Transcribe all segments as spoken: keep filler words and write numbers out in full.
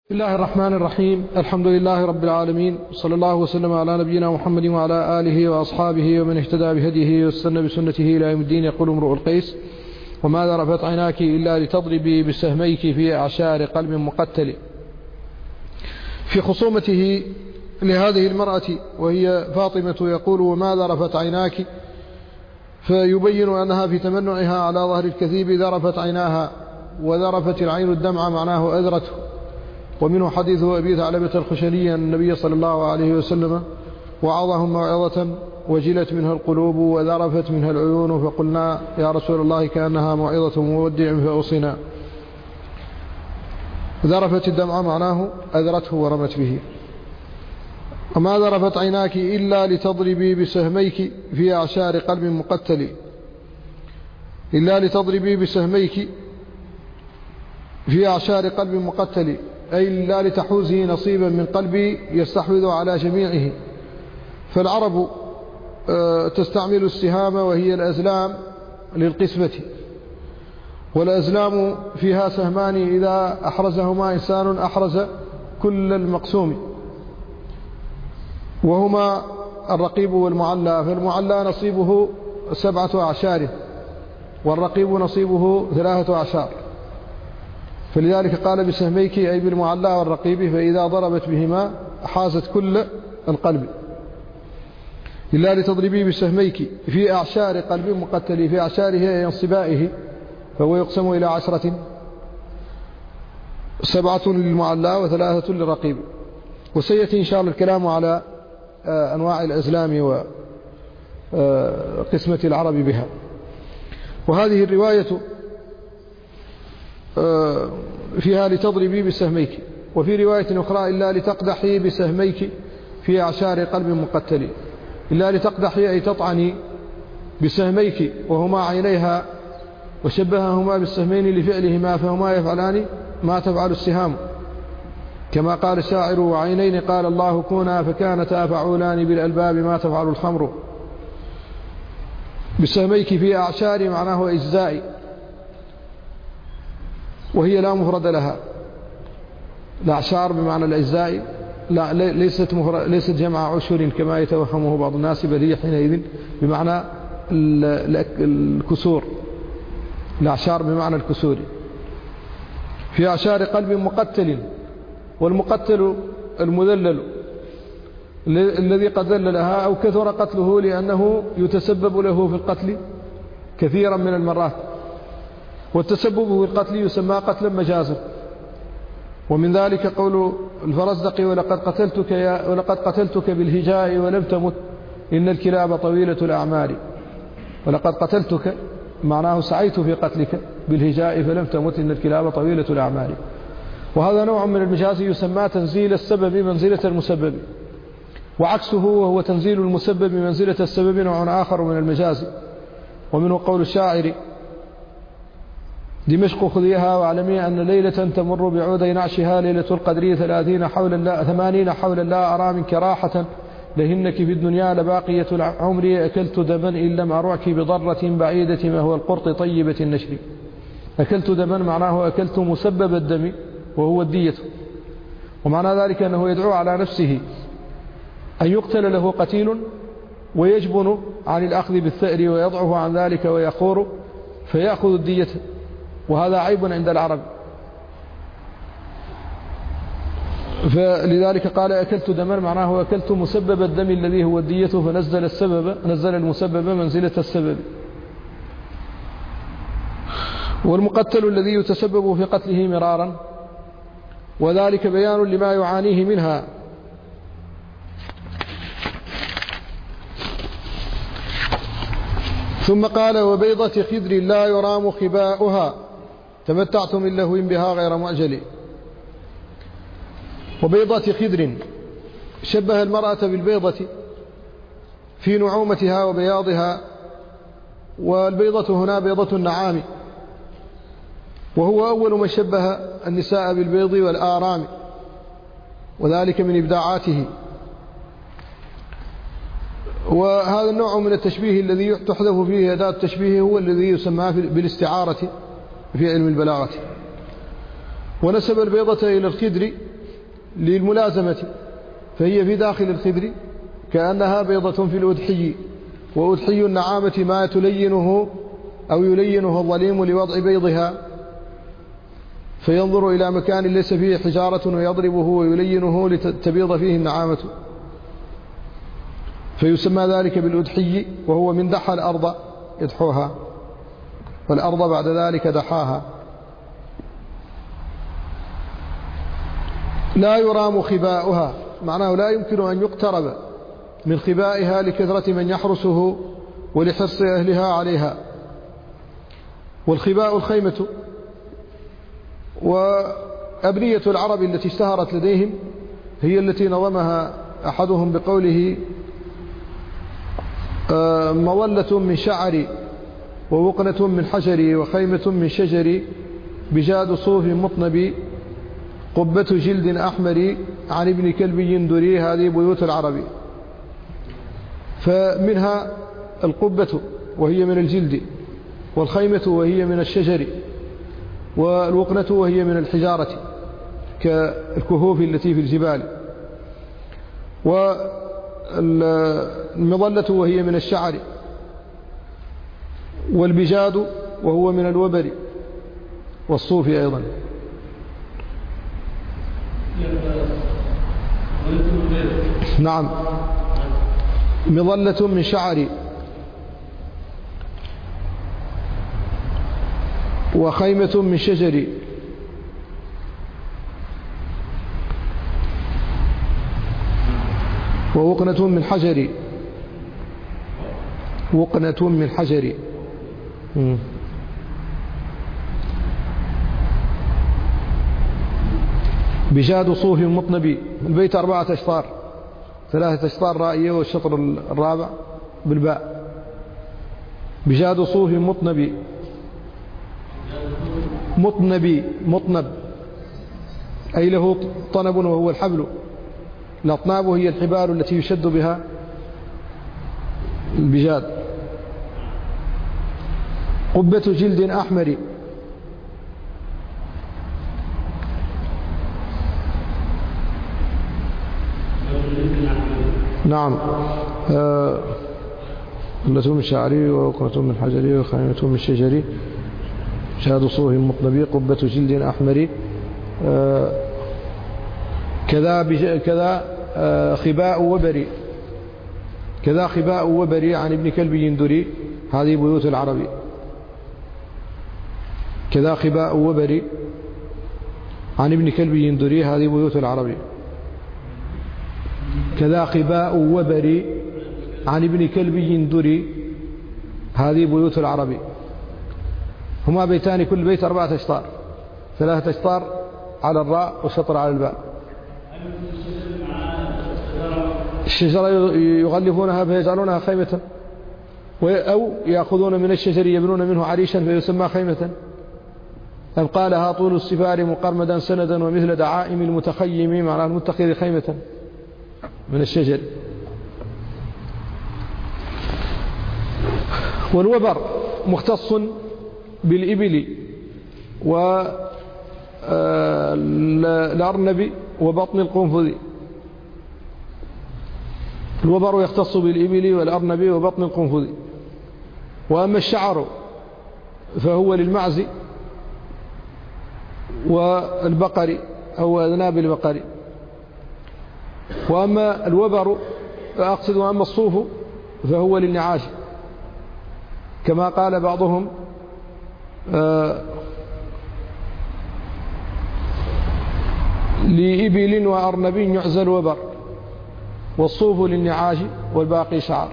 بسم الله الرحمن الرحيم. الحمد لله رب العالمين، صلى الله وسلم على نبينا محمد وعلى آله وأصحابه ومن اهتدى بهديه واستنى بسنته إلى يوم الدين. يقول امرؤ القيس: وما ذرفت عيناك إلا لتضربي بسهميك في أعشار قلب مقتل. في خصومته لهذه المرأة وهي فاطمة يقول: وما ذرفت عيناك، فيبين أنها في تمنعها على ظهر الكذيب ذرفت عيناها، وذرفت العين الدمع معناه أذرته. ومنه حديث أبي ثعلبة الخشني أن النبي صلى الله عليه وسلم وعظهم موعظة وجلت منها القلوب وذرفت منها العيون، فقلنا: يا رسول الله كأنها موعظة مودع فأوصنا. ذرفت الدمع معناه أذرته ورمت به. وما ذرفت عيناك إلا لتضربي بسهميك في أعشار قلب مقتل. إلا لتضربي بسهميك في أعشار قلب مقتل، أي لا لتحوزه نصيبا من قلبي يستحوذ على جميعه. فالعرب تستعمل السهام وهي الأزلام للقسمة، والأزلام فيها سهمان إذا أحرزهما إنسان أحرز كل المقسوم، وهما الرقيب والمعلى. فالمعلى نصيبه سبعة أعشار والرقيب نصيبه ثلاثة أعشار، فلذلك قال بسهميك أي بالمعلى والرقيب، فإذا ضربت بهما حازت كل القلب. إلا لتضربي بسهميك في أعشار قلب مقتل. في أعشاره أي انصبائه، فهو يقسم إلى عشرة: سبعة للمعلى وثلاثة للرقيب. وسيأتي إن شاء الله الكلام على أنواع الأزلام وقسمة العرب بها. وهذه الرواية فيها لتضربي بسهميك، وفي رواية أخرى: إلا لتقدحي بسهميك في أعشار قلب مقتل. إلا لتقدحي أي تطعني بسهميك، وهما عينيها، وشبههما بالسهمين لفعلهما، فهما يفعلان ما تفعل السهام، كما قال الشاعر: وعينين قال الله كونا فكانتا فعولان بالألباب ما تفعل الخمر. بسهميك في أعشار معناه إجزاء، وهي لا مفرد لها. الأعشار بمعنى الأجزاء، لا ليست ليست جمع عشر كما يتوهمه بعض الناس، بل هي حينئذ بمعنى الكسور. الأعشار بمعنى الكسور. في أعشار قلب مقتل، والمقتل المذلل الذي قد ذللها أو كثر قتله، لأنه يتسبب له في القتل كثيرا من المرات، والتسبب في القتل يسمى قتلا مجازا. ومن ذلك قول الفرزدق: ولقد قتلتك, يا ولقد قتلتك بالهجاء ولم تمت إن الكلاب طويلة الأعمال. ولقد قتلتك معناه سعيت في قتلك بالهجاء فلم تمت إن الكلاب طويلة الأعمال. وهذا نوع من المجاز يسمى تنزيل السبب منزلة المسبب، وعكسه وهو تنزيل المسبب منزلة السبب نوع آخر من المجاز. ومنه قول الشاعر: دمشق خذيها واعلمي أن ليلة تمر بعودي نعشها ليلة القدر ثلاثين حول لا ثمانين حول لا أرى منك راحة لهنك في الدنيا لباقية العمر أكلت دما إن لم أرعك بضرة بعيدة ما هو القرط طيبة النشر. أكلت دما معناه أكلت مسبب الدم وهو الدية، ومعنى ذلك أنه يدعو على نفسه أن يقتل له قتيل ويجبن عن الأخذ بالثأر ويضعف عن ذلك ويخور فيأخذ الدية، وهذا عيب عند العرب. فلذلك قال: أكلت دما معناه أكلت مسبب الدم الذي هو الدية، فنزل السبب نزل المسبب منزلة السبب. والمقتل الذي يتسبب في قتله مرارا، وذلك بيان لما يعانيه منها. ثم قال: وبيضة خدر لا يرام خباؤها تمتعت من لهو بها غير معجل. وبيضة خدر شبه المرأة بالبيضة في نعومتها وبياضها، والبيضة هنا بيضة النعام، وهو أول من شبه النساء بالبيض والآرام، وذلك من إبداعاته. وهذا النوع من التشبيه الذي تحذف فيه أداة التشبيه هو الذي يسمى بالاستعارة في علم البلاغة. ونسب البيضة إلى الخدر للملازمة، فهي في داخل الخدر كأنها بيضة في الأدحي، وأدحي النعامة ما تلينه أو يلينه الظليم لوضع بيضها، فينظر إلى مكان ليس فيه حجارة ويضربه ويلينه لتبيض فيه النعامة، فيسمى ذلك بالأدحي، وهو من دحى الأرض يدحوها، والأرض بعد ذلك دحاها. لا يرام خباؤها، معناه لا يمكن أن يقترب من خبائها لكثرة من يحرسه ولحرص أهلها عليها. والخباء الخيمة، وأبنية العرب التي اشتهرت لديهم هي التي نظمها أحدهم بقوله: مظلة من شعر ووقنة من حجر وخيمة من شجر بجاد صوف مطنب قبة جلد أحمر عن ابن كلب يندري. هذه بيوت العرب، فمنها القبة وهي من الجلد، والخيمة وهي من الشجر، والوقنة وهي من الحجارة كالكهوف التي في الجبال، والمظلة وهي من الشعر، والبجاد وهو من الوبر والصوف أيضا. نعم، مظلة من شعر وخيمة من شجر ووقنة من حجر. وقنة من حجر. بجاد صوف مطنبي. البيت أربعة أشطار، ثلاثة أشطار رائية والشطر الرابع بالباء. بجاد صوف مطنبي. مطنبي مطنب أي له طنب وهو الحبل. الأطناب هي الحبال التي يشد بها البجاد. قبة جلد أحمر. نعم، آه قبة من شعري ووقنة من حجري وخيمة من شجري شهاد صوف مطنبي قبة جلد أحمر. آه كذا كذا آه خباء وبري. كذا خباء وبري عن ابن كلب يندري. هذه بيوت العربي. كذا خباء وبري عن ابن كلب يندري. هذه بيوت العربي. كذا خباء وبري عن ابن كلب يندري. هذه بيوت العربي. هما بيتان، كل بيت أربعة أشطار، ثلاثة أشطار على الراء وشطر على الباء. الشجرة يغلفونها فيجعلونها خيمة، أو يأخذون من الشجر يبنون منه عريشا فيسمى خيمة. أبقى لها طول السفار مقرمدا سندا ومثل دعائم المتخيم، معنى المتخذ خيمة من الشجر. والوبر مختص بالإبل والأرنب وبطن القنفذ. الوبر يختص بالإبل والأرنب وبطن القنفذ. وأما الشعر فهو للمعز والبقر أو أذناب البقر. وأما الوبر أقصد وأما الصوف فهو للنعاش، كما قال بعضهم آه لإبل وأرنب يعزل وبر، والصوف للنعاش والباقي شعر.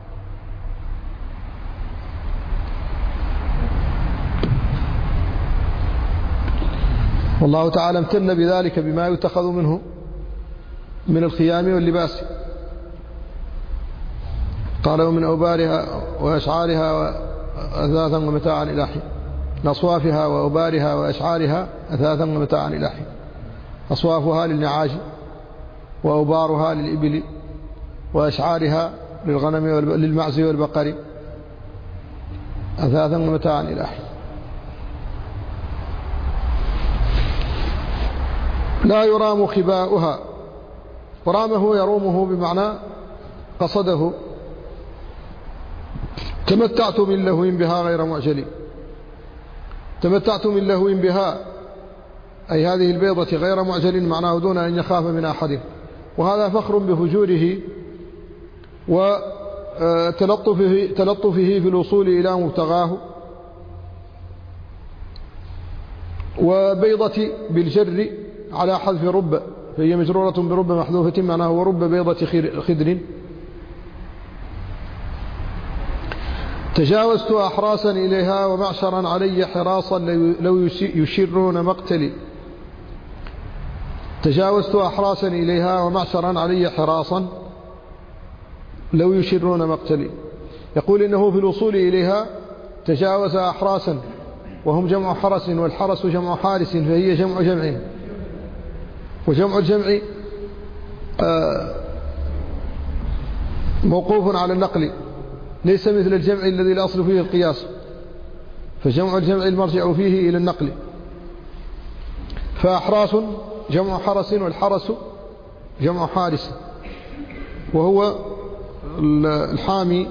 والله تعالى امتن بذلك بما يتخذ منه من الخيام واللباس. قال: ومن أوبارها وأشعارها وأثاثا ومتاعا إلى حين. أصوافها وأوبارها وأشعارها أثاثا ومتاعا إلى حين. أصوافها للنعاج، وأوبارها للإبل، وأشعارها للغنم للمعز والبقر أثاثا ومتاعا إلى حين. لا يرام خباؤها. ورامه يرومه بمعنى قصده. تمتعت من لهو بها غير معجل. تمتعت من لهو بها أي هذه البيضة غير معجل، معناه دون أن يخاف من أحد. وهذا فخر بفجوره وتلطفه تلطفه في الوصول إلى مبتغاه. وبيضة بالجر على حذف رب، فهي مجرورة برب محذوفة، معناه ورب بيضة خدر. تجاوزت أحراسا إليها ومعشرا علي حراصا لو يشرون مقتلي. تجاوزت أحراسا إليها ومعشرا علي حراصا لو يشرون مقتلي. يقول إنه في الوصول إليها تجاوز أحراسا، وهم جمع حرس، والحرس جمع حارس، فهي جمع جمع، وجمع الجمع موقوف على النقل، ليس مثل الجمع الذي الأصل فيه القياس، فجمع الجمع المرجع فيه إلى النقل. فأحراس جمع حرس، والحرس جمع حارس، وهو الحامي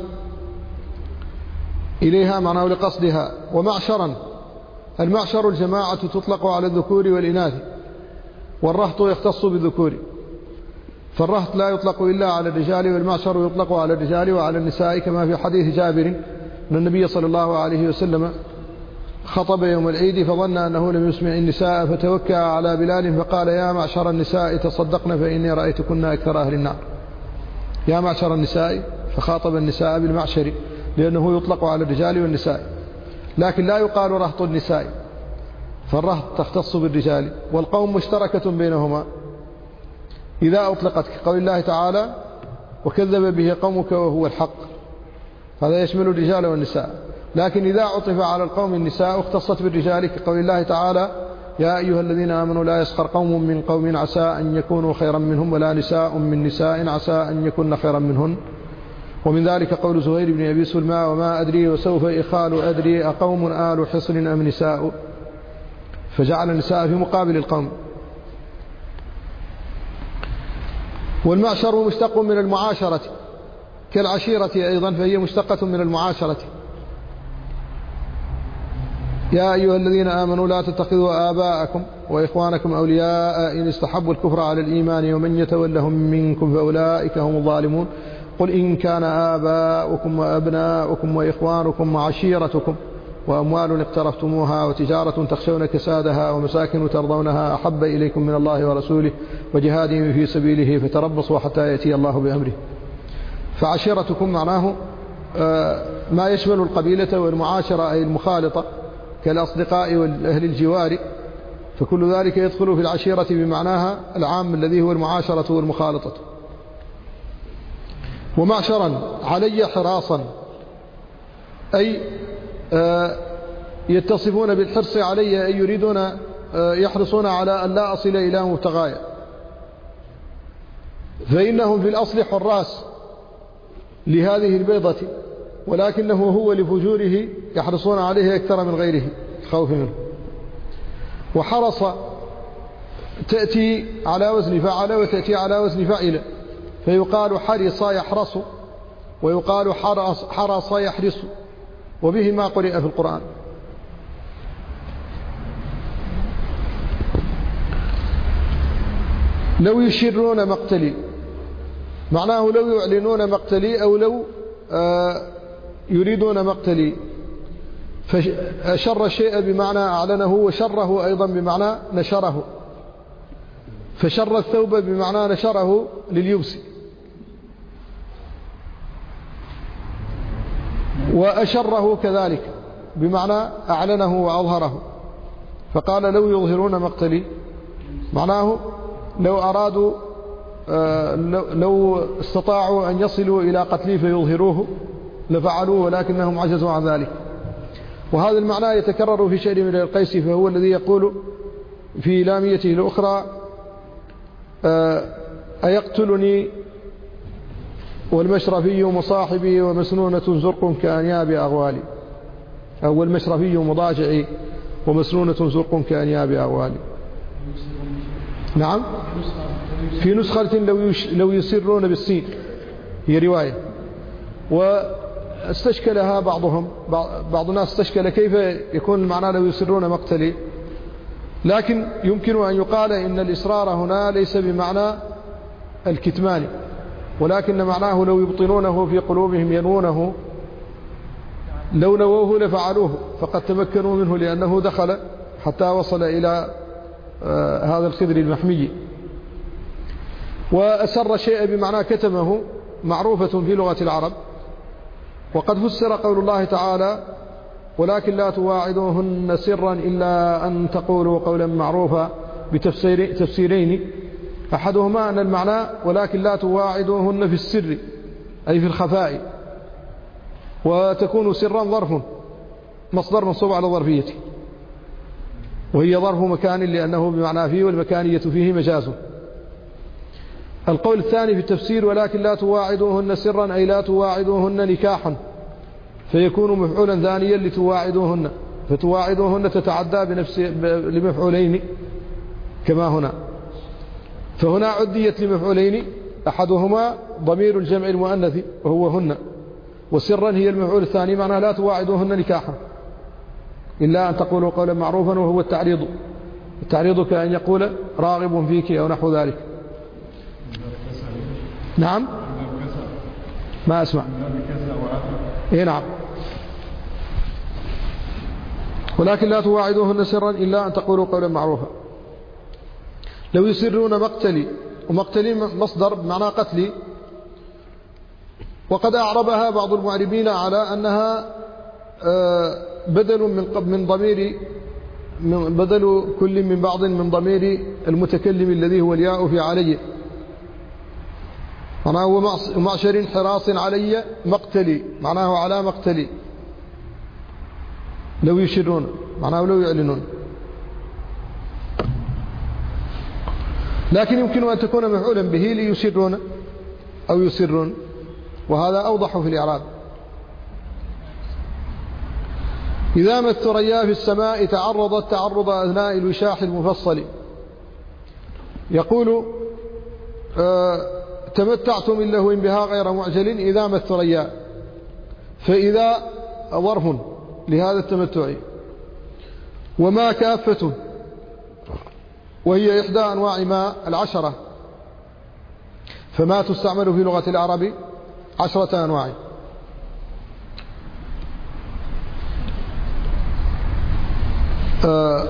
إليها معناه لقصدها. ومعشرا، المعشر الجماعة تطلق على الذكور والإناث، والرهط يختص بالذكور، فالرهط لا يطلق إلا على الرجال، والمعشر يطلق على الرجال وعلى النساء، كما في حديث جابر أن النبي صلى الله عليه وسلم خطب يوم العيد فظن أنه لم يسمع النساء، فتوكأ على بلال فقال: يا معشر النساء تصدقن فإني رأيتكن أكثر أهل النار. يا معشر النساء، فخاطب النساء بالمعشر لأنه يطلق على الرجال والنساء، لكن لا يقال رهط النساء، فالرهط تختص بالرجال، والقوم مشتركة بينهما إذا أطلقت، كقول الله تعالى: وكذب به قومك وهو الحق، هذا يشمل الرجال والنساء. لكن إذا عطف على القوم النساء اختصت بالرجال، كقول الله تعالى: يا أيها الذين آمنوا لا يسخر قوم من قوم عسى أن يكونوا خيرا منهم، ولا نساء من نساء عسى أن يكون خيرا منهن. ومن ذلك قول زهير بن أبي سلمى: وما أدري وسوف إخال أدري أقوم آل حصن أم نساء، فجعل النساء في مقابل القوم. والمعشر مشتق من المعاشرة كالعشيرة أيضا، فهي مشتقة من المعاشرة. يا أيها الذين آمنوا لا تتخذوا آباءكم وإخوانكم أولياء إن استحبوا الكفر على الإيمان ومن يتولهم منكم فأولئك هم الظالمون. قل إن كان آباؤكم وأبناؤكم وإخوانكم وعشيرتكم وأموال اقترفتموها وتجارة تخشون كسادها ومساكن ترضونها أحب إليكم من الله ورسوله وجهاد في سبيله فتربصوا حتى يأتي الله بأمره. فعشيرتكم معناه ما يشمل القبيلة والمعاشرة أي المخالطة كالأصدقاء والأهل الجوار، فكل ذلك يدخل في العشيرة بمعناها العام الذي هو المعاشرة والمخالطة. ومعشرا علي حراصا أي يتصفون بالحرص علي، أي يريدون يحرصون على أن لا أصل إلى مبتغايا، فإنهم في الأصل حراس لهذه البيضة، ولكنه هو لفجوره يحرصون عليه أكثر من غيره خوف منه. وحرص تأتي على وزن فعل وتأتي على وزن فعل، فيقال حرص يحرص، ويقال حرص, حرص يحرص، وبه ما قرئ في القرآن. لو يشرون مقتلي معناه لو يعلنون مقتلي أو لو يريدون مقتلي. فشر الشيء بمعنى أعلنه، وشره أيضا بمعنى نشره، فشر الثوب بمعنى نشره لليبس. وأشره كذلك بمعنى أعلنه وأظهره، فقال لو يظهرون مقتلي معناه لو أرادوا لو استطاعوا أن يصلوا إلى قتلي فيظهروه لفعلوه، ولكنهم عجزوا عن ذلك. وهذا المعنى يتكرر في شعر من القيس، فهو الذي يقول في لاميته الأخرى: أيقتلني والمشرفي مصاحبي ومسنونة زرق كأنياب أغوالي، أو المشرفي مضاجعي ومسنونة زرق كأنياب أغوالي. نعم في نسخة لو لو يسرون بالسين هي رواية، واستشكلها بعضهم بعض الناس استشكل كيف يكون المعنى لو يسرون مقتلي، لكن يمكن أن يقال إن الإصرار هنا ليس بمعنى الكتمان، ولكن معناه لو يبطنونه في قلوبهم ينوونه، لو نووه لفعلوه فقد تمكنوا منه لأنه دخل حتى وصل إلى آه هذا الخضر المحمي. وأسر شيء بمعنى كتمه معروفة في لغة العرب، وقد فسر قول الله تعالى ولكن لا تواعدوهن سرا إلا أن تقولوا قولا معروفا بتفسير تفسيرين، أحدهما أن المعنى ولكن لا تواعدوهن في السر أي في الخفاء، وتكون سرا ظرف مصدر منصوب على الظرفية، وهي ظرف مكان لأنه بمعنى فيه والمكانية فيه مجاز. القول الثاني في التفسير ولكن لا تواعدوهن سرا أي لا تواعدوهن نكاحا، فيكون مفعولا ثانيا لتواعدوهن، فتواعدوهن تتعدى بنفس لمفعولين كما هنا، فهنا عديت لمفعولين أحدهما ضمير الجمع المؤنث وهو هن، وسرا هي المفعول الثاني معناها لا تواعدوهن نكاحا إلا أن تقولوا قولا معروفا، وهو التعريض. التعريض كأن يقول راغب فيك أو نحو ذلك. نعم ما أسمع. إيه نعم ولكن لا تواعدوهن سرا إلا أن تقولوا قولا معروفا. لو يسرون مقتلي، ومقتلي مصدر بمعنى قتلي، وقد أعربها بعض المعربين على أنها بدل من من ضمير بدل كل من بعض من ضمير المتكلم الذي هو الياء في علي، معناه هو معشر حراس علي مقتلي، معناه على مقتلي. لو يشرون معناه لو يعلنون، لكن يمكن أن تكون مفعولا به ليسرون أو يسرون، وهذا أوضح في الإعراب. إذا ما الثريا في السماء تعرضت تعرض أثناء الوشاح المفصل. يقول آه تمتعتم من لهو بها غير معجل إذا ما الثريا، فإذا ظرف لهذا التمتع، وما كافة وهي إحدى أنواع ما العشرة، فما تستعمل في لغة العرب عشرة أنواع. آه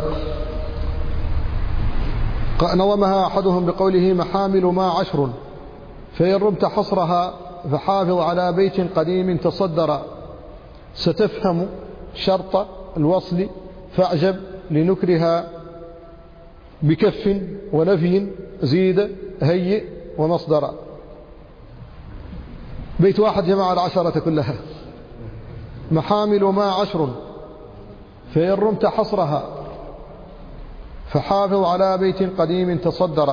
نظمها أحدهم بقوله محامل ما عشر، فإن رمت حصرها فحافظ على بيت قديم تصدر، ستفهم شرط الوصل فاعجب لنكرها بكف ونفي زيد هيئ ومصدر. بيت واحد جمع العشرة كلها. محامل ما عشر، فإن رمت حصرها فحافظ على بيت قديم تصدر،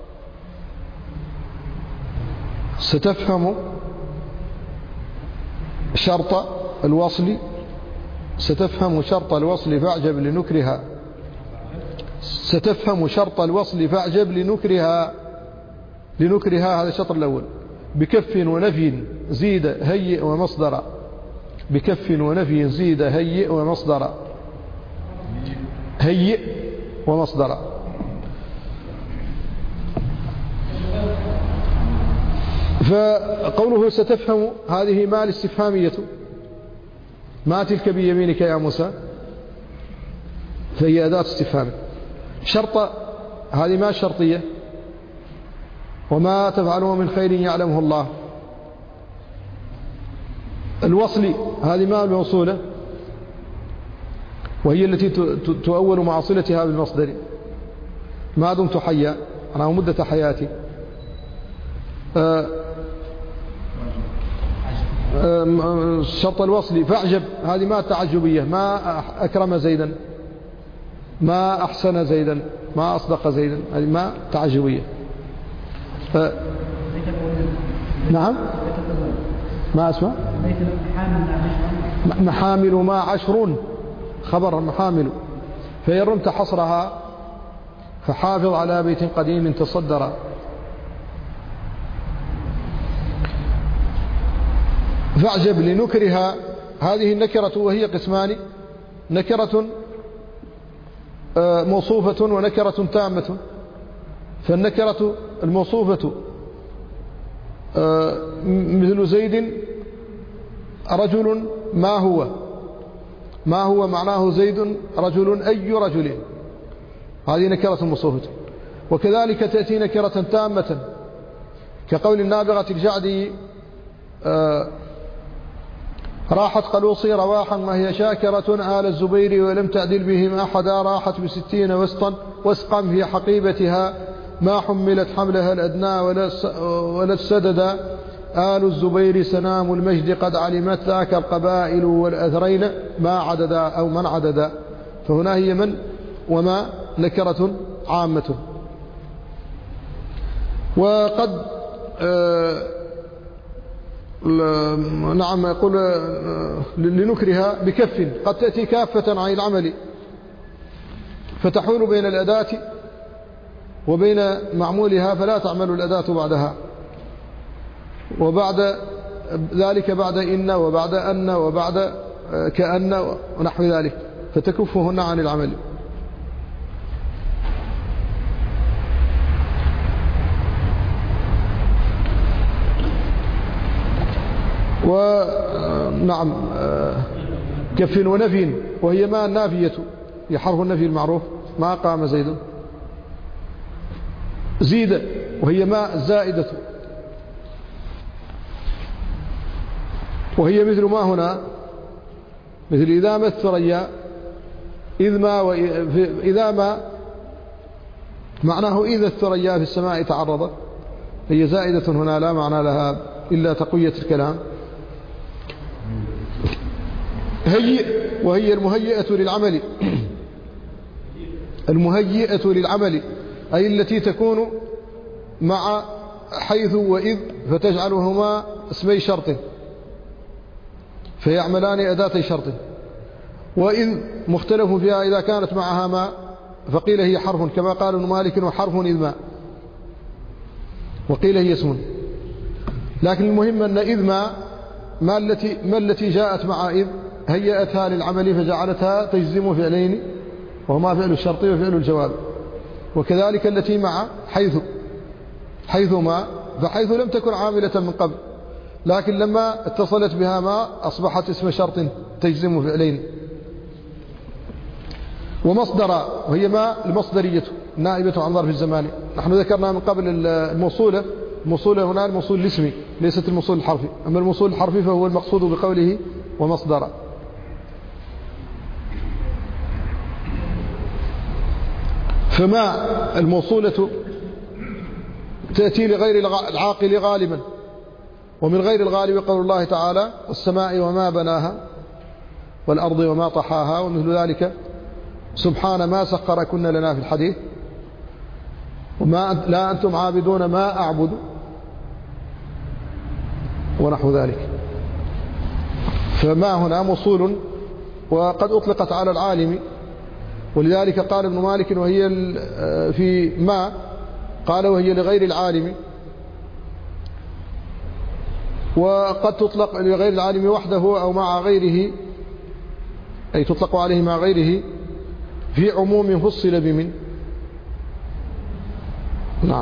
ستفهم شرط الوصل ستفهم شرط الوصل فاعجب لنكرها ستفهم شرط الوصل فاعجب لنكرها لنكرها هذا الشطر الأول. بكف ونفي زيد هيئ ومصدر، بكف ونفي زيد هيئ ومصدر، هيئ ومصدر. فقوله ستفهم هذه ما الاستفهامية، ما تلك بيمينك يا موسى، فهي أداة استفهام. شرط هذه ما الشرطية، وما تفعلوا من خير يعلمه الله. الوصل هذه ما الموصولة، وهي التي تؤول مع صلتها بالمصدر، ما دمت حيا أنا مدة حياتي. شرط الوصل فاعجب هذه ما التعجبية، ما أكرم زيدا، ما أحسن زيدا، ما أصدق زيدا، هذه ما تعجبية. أه نعم ما أسمع. محامل ما عشرون خبر محامل، فإن رمت حصرها فحافظ على بيت قديم تصدر. فاعجب لنكرها، هذه النكرة وهي قسمان: نكرة موصوفة ونكرة تامة. فالنكرة الموصوفة مثل زيد رجل ما هو، ما هو معناه زيد رجل أي رجل، هذه نكرة موصوفة. وكذلك تأتي نكرة تامة كقول النابغة الجعدي: راحت قلوصي رواحا ما هي شاكرة آل الزبير ولم تعدل بهم أحدا، راحت بستين وسطا وسقا في حقيبتها ما حملت حملها الأدنى ولا السددا، آل الزبير سنام المجد قد علمت ذاك القبائل والأثرين ما عددا أو من عددا. فهنا هي من وما نكرة عامة. وقد آه نعم يقول لنكرها بكف، قد تأتي كافة عن العمل فتحول بين الأداة وبين معمولها فلا تعمل الأداة بعدها، وبعد ذلك بعد إن وبعد أن وبعد كأن ونحو ذلك، فتكفهن عن العمل. ونعم كف ونفي، وهي ما النافية، هي حرف النفي المعروف: ما قام زيد. زيد وهي ما الزائدة، وهي مثل ما هنا، مثل إذا ما الثريا، إذ ما وإذا ما معناه إذا الثريا في السماء تعرضت، هي زائدة هنا لا معنى لها إلا تقوية الكلام. هيئ وهي المهيئة للعمل، المهيئة للعمل أي التي تكون مع حيث وإذ فتجعلهما اسمي شرط فيعملان أداة شرط. وإذ مختلف فيها إذا كانت معها ما، فقيل هي حرف كما قال ابن مالك: وحرف إذ ما، وقيل هي اسم. لكن المهم أن إذ ما ما التي, ما التي جاءت مع إذ هيأتها للعمل فجعلتها تجزم فعلين، وهما فعل الشرط وفعل الجواب. وكذلك التي مع حيث، حيث ما، فحيث لم تكن عاملة من قبل، لكن لما اتصلت بها ما أصبحت اسم شرط تجزم فعلين. ومصدر وهي ما المصدرية نائبة عن ظرف الزمان. نحن ذكرنا من قبل الموصولة، الموصولة هنا الموصول الاسمي ليست الموصول الحرفي، أما الموصول الحرفي فهو المقصود بقوله ومصدر. فما الموصولة تأتي لغير العاقل غالبا، ومن غير الغالب قول الله تعالى: والسماء وما بناها والأرض وما طحاها، ومثل ذلك: سبحان ما سخركن لنا في الحديث، وما لا أنتم عابدون ما أعبد، ونحو ذلك. فما هنا موصول، وقد أطلقت على العالم، ولذلك قال ابن مالك وهي في ما قال وهي لغير العالم. وقد تطلق لغير العالم وحده أو مع غيره، أي تطلق عليه مع غيره في عموم فصل بمن. نعم.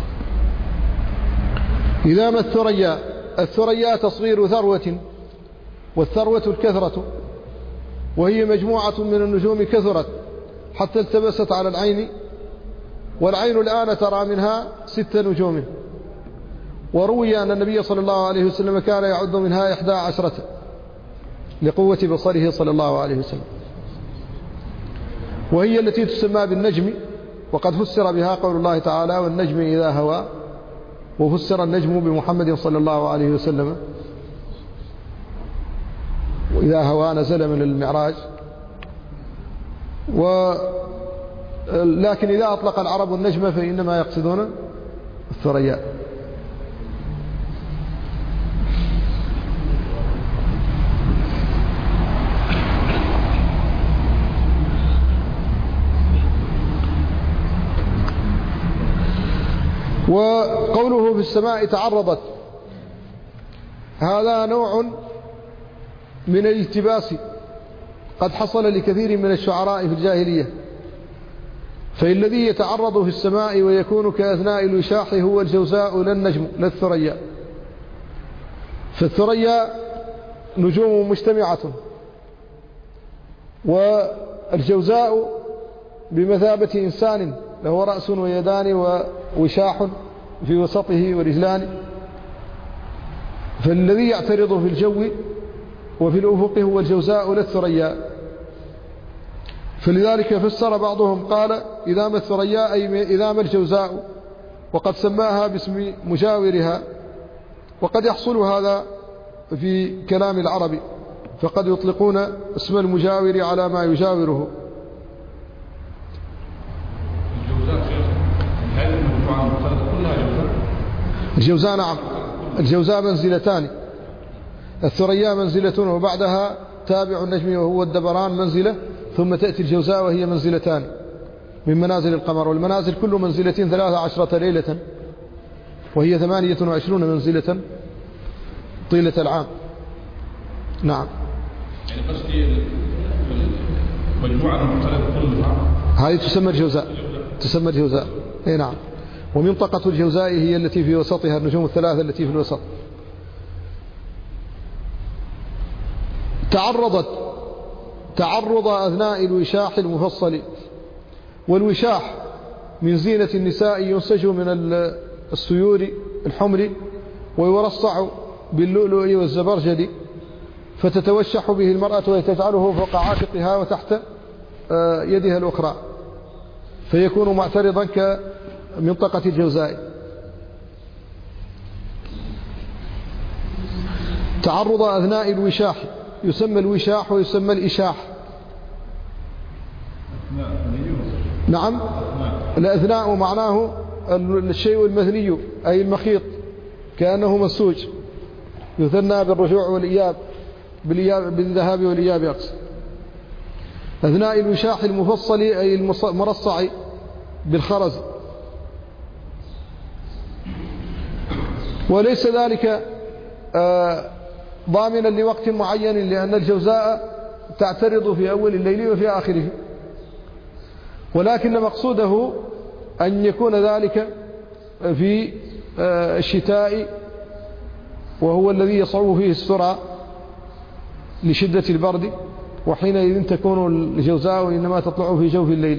إذا ما الثريا، الثريا تصغير ثروة، والثروة الكثرة، وهي مجموعة من النجوم كثرت حتى التبست على العين، والعين الآن ترى منها ست نجوم. وروي أن النبي صلى الله عليه وسلم كان يعد منها إحدى عشرة لقوة بصره صلى الله عليه وسلم، وهي التي تسمى بالنجم. وقد فسر بها قول الله تعالى: والنجم إذا هوى، وفسر النجم بمحمد صلى الله عليه وسلم، وإذا هوى نزل من المعراج. و لكن إذا أطلق العرب النجم فإنما يقصدون الثريا. وقوله في السماء تعرضت، هذا نوع من الاجتباس قد حصل لكثير من الشعراء في الجاهلية. فالذي يتعرض في السماء ويكون كأثناء الوشاح هو الجوزاء لا النجم لا الثريا. فالثريا نجوم مجتمعة، والجوزاء بمثابة إنسان له رأس ويدان ووشاح في وسطه ورجلان، فالذي يعترض في الجو وفي الأفق هو الجوزاء لا الثريا. فلذلك فسر بعضهم قال إذا ما الثريا أي إذا ما الجوزاء، وقد سماها باسم مجاورها. وقد يحصل هذا في كلام العرب، فقد يطلقون اسم المجاور على ما يجاوره. الجوزاء نعم، الجوزاء منزلتان، الثريا منزلة وبعدها تابع النجم وهو الدبران منزلة، ثم تأتي الجوزاء وهي منزلتان من منازل القمر. والمنازل كل منزلة ثلاثة عشرة ليلة، وهي ثمانية وعشرون منزلة طيلة العام. نعم، يعني قصدي مجموعة المختلفة كلها هذه تسمى الجوزاء، تسمى الجوزاء. اي نعم. ومنطقة الجوزاء هي التي في وسطها النجوم الثلاثة التي في الوسط. تعرضت، تعرض أثناء الوشاح المفصل. والوشاح من زينة النساء ينسج من السيور الحمر ويرصع باللؤلؤ والزبرجد، فتتوشح به المرأة وتجعله فوق عاتقها وتحت يدها الأخرى، فيكون معترضا كمنطقة الجوزاء. تعرض أثناء الوشاح يسمى الوشاح ويسمى الإشاح. نعم، الأثناء معناه الشيء المثني أي المخيط كأنه مسوج، يثنى بالرجوع والإياب، بالإياب بالذهاب والإياب أقصد. أثناء الوشاح المفصل أي المرصع بالخرز. وليس ذلك ضامنا لوقت معين، لأن الجوزاء تعترض في أول الليل وفي آخره، ولكن مقصوده أن يكون ذلك في الشتاء، وهو الذي يصعب فيه السرعة لشدة البرد، وحينئذ تكون الجوزاء إنما تطلع في جوف الليل.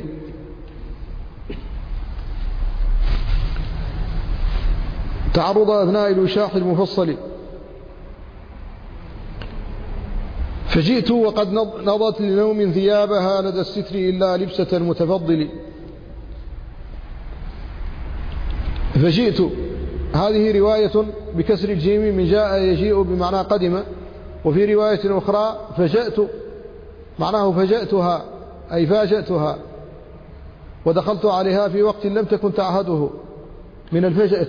تعرض أثناء الوشاح المفصل. فجئت وقد نضت لنوم ثيابها لدى الستر إلا لبسة المتفضل. فجئت هذه رواية بكسر الجيم من جاء يجيء بمعنى قدم، وفي رواية أخرى فجأت معناه فجأتها أي فاجأتها، ودخلت عليها في وقت لم تكن تعهده من الفجأة.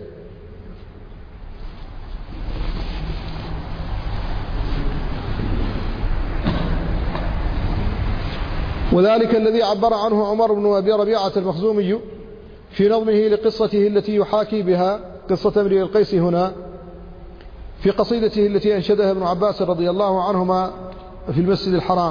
وذلك الذي عبر عنه عمر بن أبي ربيعة المخزومي في نظمه لقصته التي يحاكي بها قصة امرئ القيس هنا في قصيدته التي أنشدها ابن عباس رضي الله عنهما في المسجد الحرام،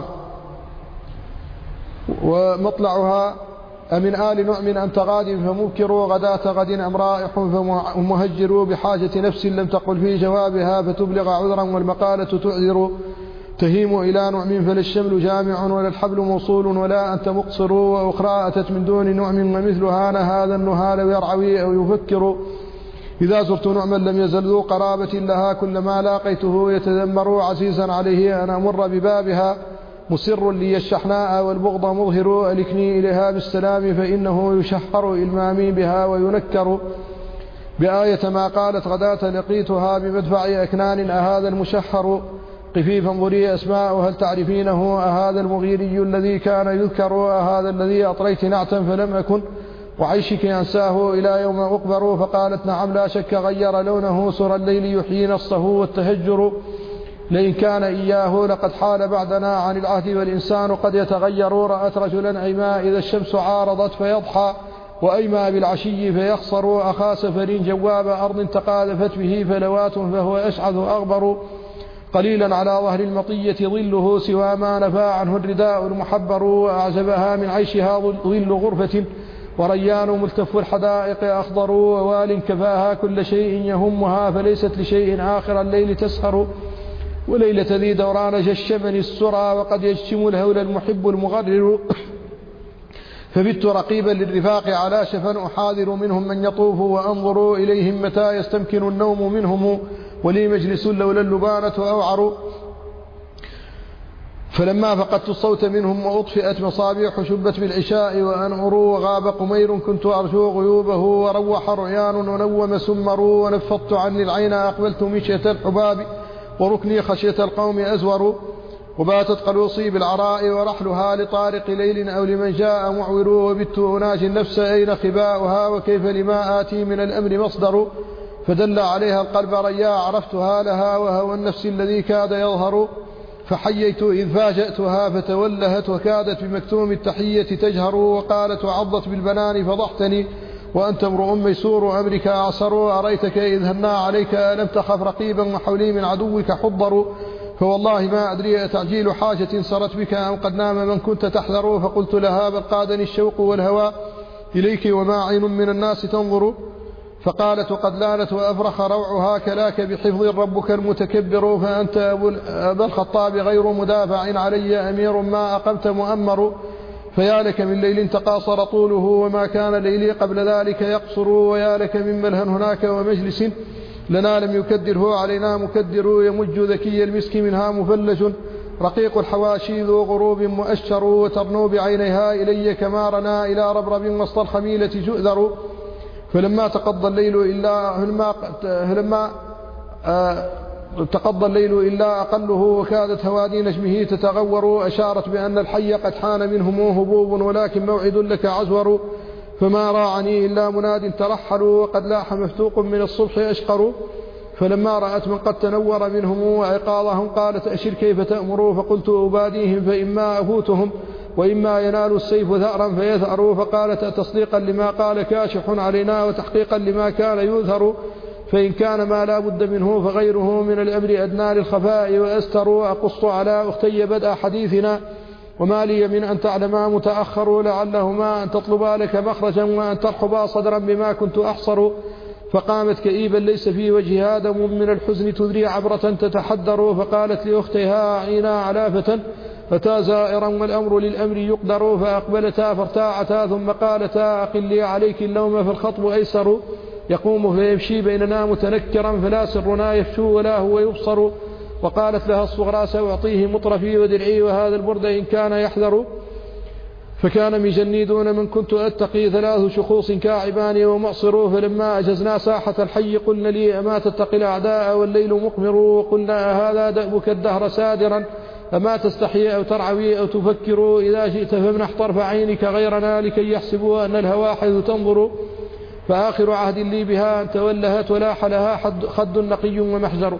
ومطلعها: أمن آل نعم أنت غاد فمبكر غداة غد أم رائح فمهجر بحاجة نفس لم تقل في جوابها فتبلغ عذرا والمقالة تعذر تهيم إلى نعم فلا الشمل جامع ولا الحبل موصول ولا أنت مقصر وأخرى أتت من دون نعم ومثلها هذا النهال يرعوي أو يفكر إذا زرت نعما لم يزل ذو قرابة لها كلما لاقيته يتذمر عزيزا عليه أن أمر ببابها مسر لي الشحناء والبغض مظهر ألكني إليها بالسلام فإنه يشهر إلمامي بها وينكر بآية ما قالت غداة لقيتها بمدفع أكنان أهذا المشهر قفي فانظري أسماء هل تعرفينه أهذا المغيري الذي كان يذكر أهذا الذي أطريت نعتا فلم أكن وعيشك أنساه إلى يوم أقبر فقالت نعم لا شك غير لونه سر الليل يحيي نصه والتهجر لئن كان إياه لقد حال بعدنا عن العهد والإنسان قد يتغير رأت رجلا عما إذا الشمس عارضت فيضحى وأيما بالعشي فيخسر أخا سفر جواب أرض تقاذفت به فلوات فهو أشعث أغبر قليلا على ظهر المطية ظله سوى ما نفى عنه الرداء المحبر وأعجبها من عيشها ظل غرفة وريان ملتف الحدائق أخضر ووال كفاها كل شيء يهمها فليست لشيء آخر الليل تسهر وليلة ذي دوران جشمني السرى وقد يجتم الهول المحب المغرر فبت رقيبا للرفاق على شفا أحاذر منهم من يطوف وأنظر إليهم متى يستمكن النوم منهم ولي مجلس لولا اللبانة أوعر فلما فقدت الصوت منهم وأطفئت مصابيح شبت بالعشاء وأنعروا وغاب قمير كنت أرجو غيوبه وروح رعيان ونوم سمر ونفضت عني العين أقبلت مشية الحباب وركني خشية القوم أزور وباتت قلوصي بالعراء ورحلها لطارق ليل أو لمن جاء معور وبت أناجي النفس أين خباؤها وكيف لما آتي من الأمر مصدر فدل عليها القلب ريا عرفتها لها وهو النفس الذي كاد يظهر فحييت إذ فاجأتها فتولهت وكادت بمكتوم التحية تجهر وقالت وعضت بالبنان فضحتني وأنت امرؤ ميسور أمرك أعسر أريتك إذ هنا عليك ألم تخف رقيبا وحولي من عدوك حضر فوالله ما أدري تعجيل حاجة سرت بك أم قد نام من كنت تحذر فقلت لها بل قادني الشوق والهوى إليك وما عين من الناس تنظر فقالت قد لانت وأفرخ روعها كلاك بحفظ ربك المتكبر فأنت أبا الخطاب غير مدافع علي أمير ما أقمت مؤمر فيا لك من ليل تقاصر طوله وما كان ليلي قبل ذلك يقصر ويا لك من ملهى هناك ومجلس لنا لم يكدره علينا مكدر يمج ذكي المسك منها مفلج رقيق الحواشي ذو غروب مؤشر وترنو بعينيها إلي كما رنا إلى ربرب وسط الخميلة جؤذر فلما تقضى الليل إلا هلما هلما آه تقضى الليل إلا أقله وكادت هوادي نجمه تتغور أشارت بأن الحي قد حان منهم هبوب ولكن موعد لك عزور فما راعني إلا مناد ترحلوا وقد لاح مفتوق من الصبح أشقر فلما رأت من قد تنور منهم وعقاضهم قالت أشر كيف تأمروا فقلت أباديهم فإما أفوتهم وإما ينال السيف ثأرا فيثأروا فقالت تصديقا لما قال كاشح علينا وتحقيقا لما كان يذهر فإن كان ما لا بد منه فغيره من الأمر أدنى للخفاء وأستر أقص على أختي بدء حديثنا وما لي من أن تعلما متأخر لعلهما أن تطلبا لك مخرجا وأن ترحبا صدرا بما كنت أحصر فقامت كئيبا ليس في وجهها دم من الحزن تدري عبرة تتحدر فقالت لأختيها أعينا على فتى فتى زائرا والأمر للأمر يقدر فأقبلتا فارتاعتا ثم قالتا أقلي عليك اللوم فالخطب أيسر يقوم فيمشي بيننا متنكرا فلا سرنا يفشو ولا هو يبصر وقالت لها الصغرى سأعطيه مطرفي ودرعي وهذا البرد إن كان يحذر فكان مجني دون من كنت أتقي ثلاث شخوص كاعبان ومعصر فلما أجزنا ساحة الحي قلنا لي أما تتقي الأعداء والليل مقمر وقلنا هذا دأبك الدهر سادرا أما تستحي أو ترعوي أو تفكر إذا جئت فامنح طرف عينك غيرنا لكي يحسبوا أن الهوى حيث تنظر فآخر عهد لي بها أن تولهت ولاح لها خد نقي ومحجر.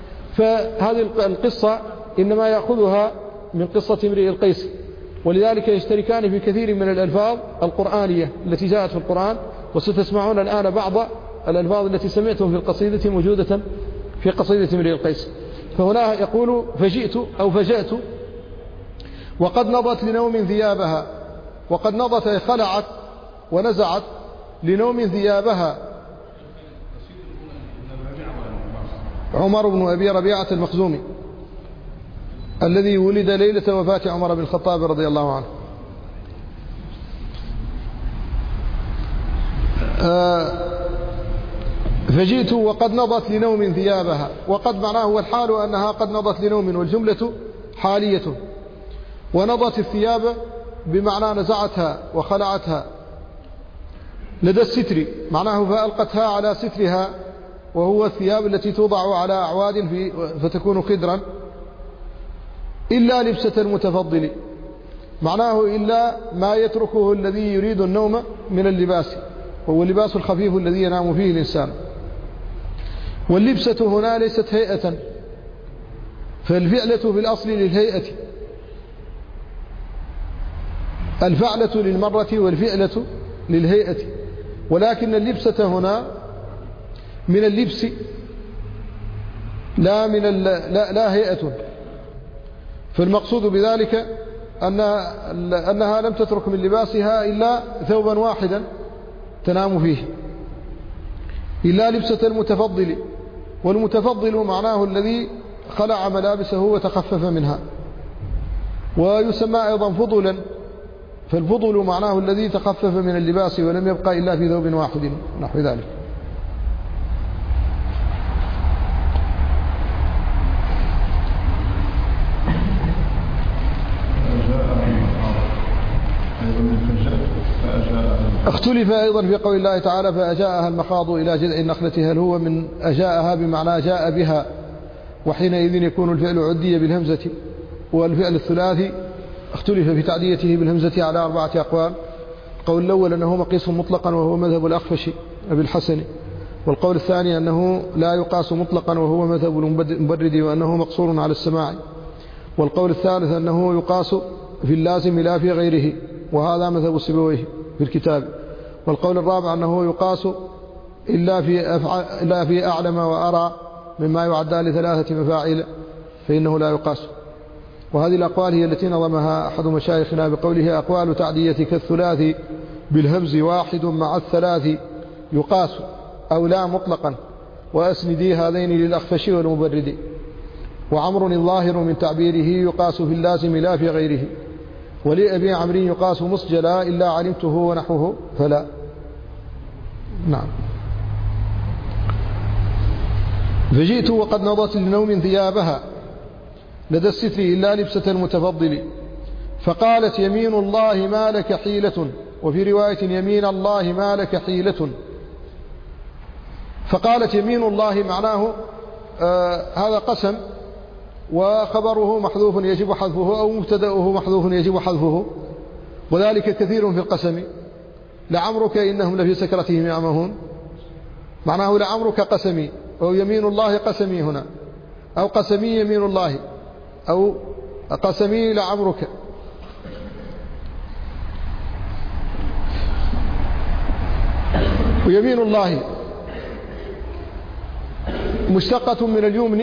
فهذه القصة إنما يأخذها من قصة امرئ القيس ولذلك يشتركان في كثير من الألفاظ القرآنية التي جاءت في القرآن وستسمعون الآن بعض الألفاظ التي سمعتم في القصيدة موجودة في قصيدة امرئ القيس. فهنا يقول فجئت أو فجأت وقد نضت لنوم ثيابها وقد نضت خلعت ونزعت لنوم ثيابها عمر بن أبي ربيعة المخزومي الذي ولد ليلة وفاة عمر بن الخطاب رضي الله عنه. فجئت وقد نضت لنوم ثيابها وقد معناه والحال أنها قد نضت لنوم والجملة حالية ونضت الثياب بمعنى نزعتها وخلعتها لدى الستر معناه فألقتها على سترها وهو الثياب التي توضع على أعواد في فتكون خدرا إلا لبسة المتفضل معناه إلا ما يتركه الذي يريد النوم من اللباس وهو اللباس الخفيف الذي ينام فيه الإنسان. واللبسة هنا ليست هيئة فالفعلة في الأصل للهيئة الفعلة للمرة والفعلة للهيئة، ولكن اللبسة هنا من اللبس لا من لا, لا هيئة. فالمقصود بذلك أن أنها لم تترك من لباسها إلا ثوبا واحدا تنام فيه، إلا لبسة المتفضل. والمتفضل معناه الذي خلع ملابسه وتخفف منها، ويسمى أيضا فضلا. فالفضل معناه الذي تخفف من اللباس ولم يبقى إلا في ثوب واحد نحو ذلك. اختلف أيضا في قول الله تعالى فأجاءها المخاض إلى جذع النخلة، هل هو من أجاءها بمعنى جاء بها، وحينئذ يكون الفعل عدي بالهمزة. والفعل الثلاثي اختلف في تعديته بالهمزة على أربعة أقوال. القول الأول أنه مقيس مطلقا وهو مذهب الأخفش أبي الحسن، والقول الثاني أنه لا يقاس مطلقا وهو مذهب المبرد وأنه مقصور على السماع، والقول الثالث أنه يقاس في اللازم لا في غيره، وهذا مذهب السبويه في الكتاب. والقول الرابع أنه يقاس إلا في, إلا في أعلم وأرى مما يعدى لثلاثة مفاعل فإنه لا يقاس. وهذه الأقوال هي التي نظمها أحد مشايخنا بقوله أقوال تعدية كالثلاث بالهمز واحد مع الثلاث يقاس أو لا مطلقا، وأسندي هذين للأخفش والمبرد. وعمر الظاهر من تعبيره يقاس في اللازم لا في غيره، ولأبي عمرو يقاس مسجلا إلا علمته ونحوه فلا. نعم. فجئت وقد نضت لنوم ثيابها لدى الستر إلا لبسة المتفضل، فقالت يمين الله ما لك حيلة، وفي رواية يمين الله ما لك حيلة. فقالت يمين الله معناه آه هذا قسم وخبره محذوف يجب حذفه، أو مبتدأه محذوف يجب حذفه، وذلك كثير في القسم. لعمرك إنهم لفي سكرتهم يعمهون، معناه لعمرك قسمي، أو يمين الله قسمي هنا، أو قسمي يمين الله، أو قسمي لعمرك. ويمين الله مشتقة من اليمن،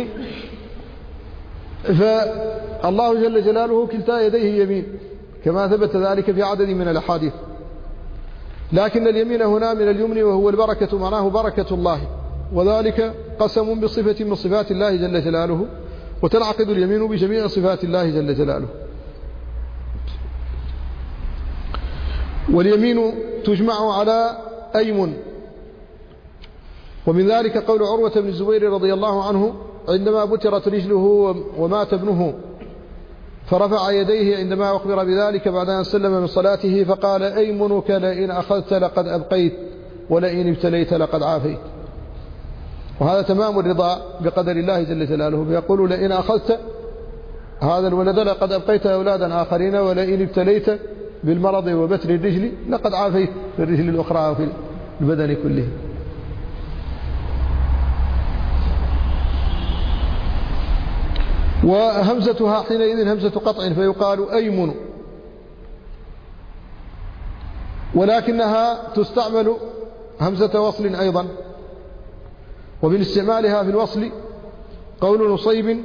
فالله جل جلاله كلتا يديه يمين كما ثبت ذلك في عدد من الأحاديث، لكن اليمين هنا من اليمن وهو البركة، معناه بركة الله، وذلك قسم بصفة من صفات الله جل جلاله، وتنعقد اليمين بجميع صفات الله جل جلاله. واليمين تجمع على أيمن، ومن ذلك قول عروة بن الزبير رضي الله عنه عندما بترت رجله ومات ابنه فرفع يديه عندما أخبر بذلك بعد أن سلم من صلاته فقال أيمنك لئن أخذت لقد أبقيت ولئن ابتليت لقد عافيت. وهذا تمام الرضا بقدر الله جل جلاله، فيقول لئن أخذت هذا الولد لقد أبقيت أولادا آخرين، ولئن ابتليت بالمرض وبتر الرجل لقد عافيت في الرجل الأخرى وفي البدن كله. وهمزتها حينئذ همزة قطع فيقال أيمن، ولكنها تستعمل همزة وصل أيضا. ومن استعمالها في الوصل قول نصيب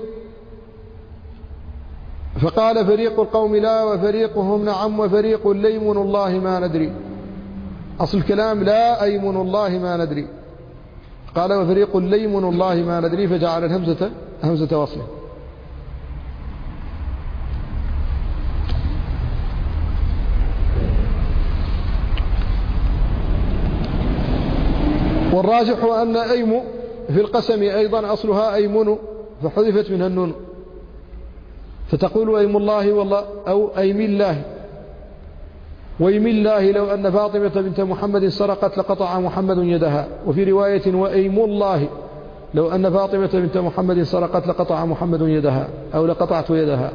فقال فريق القوم لا وفريقهم نعم وفريق ليمن الله ما ندري. أصل الكلام لا أيمن الله ما ندري، قال وفريق ليمن الله ما ندري، فجعل الهمزة همزة وصل. والراجح أن أيم في القسم أيضا أصلها أيمن فحذفت منها النون، فتقول أيم الله والله أو أيم الله. وأيم الله لو أن فاطمة بنت محمد سرقت لقطع محمد يدها. وفي رواية وأيم الله لو أن فاطمة بنت محمد سرقت لقطع محمد يدها أو لقطعت يدها.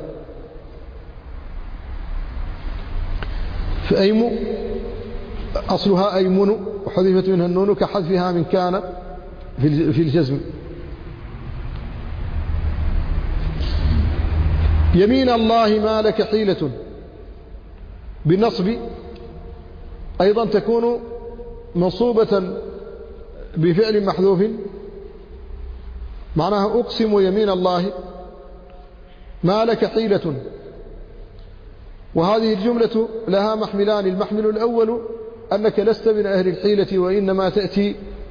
فأيم أصلها أيمن وحذفت منها النون كحذفها من كان في الجزم. يمين الله ما لك حيلة بالنصب أيضا تكون منصوبة بفعل محذوف، معناها أقسم يمين الله ما لك حيلة. وهذه الجملة لها محملان، المحمل الأول أنك لست من أهل الحيلة وإنما تأتي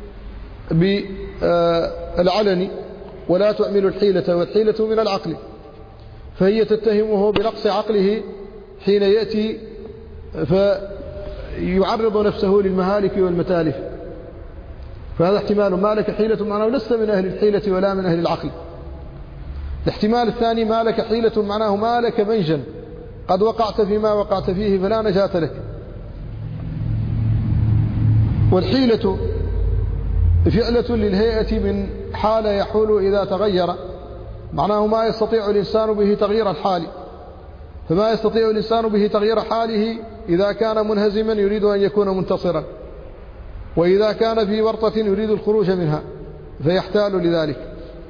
بالعلن ولا تعمل الحيلة، والحيلة من العقل، فهي تتهمه بنقص عقله حين يأتي فيعرض نفسه للمهالك والمتالف. فهذا احتمال ما لك حيلة، معناه لست من أهل الحيلة ولا من أهل العقل. الاحتمال الثاني ما لك حيلة، معناه ما لك منجا، قد وقعت فيما وقعت فيه فلا نجاة لك. والحيلة فعلة للهيئة من حال يحول إذا تغير، معناه ما يستطيع الإنسان به تغيير الحال. فما يستطيع الإنسان به تغيير حاله إذا كان منهزما يريد أن يكون منتصرا، وإذا كان في ورطة يريد الخروج منها فيحتال لذلك.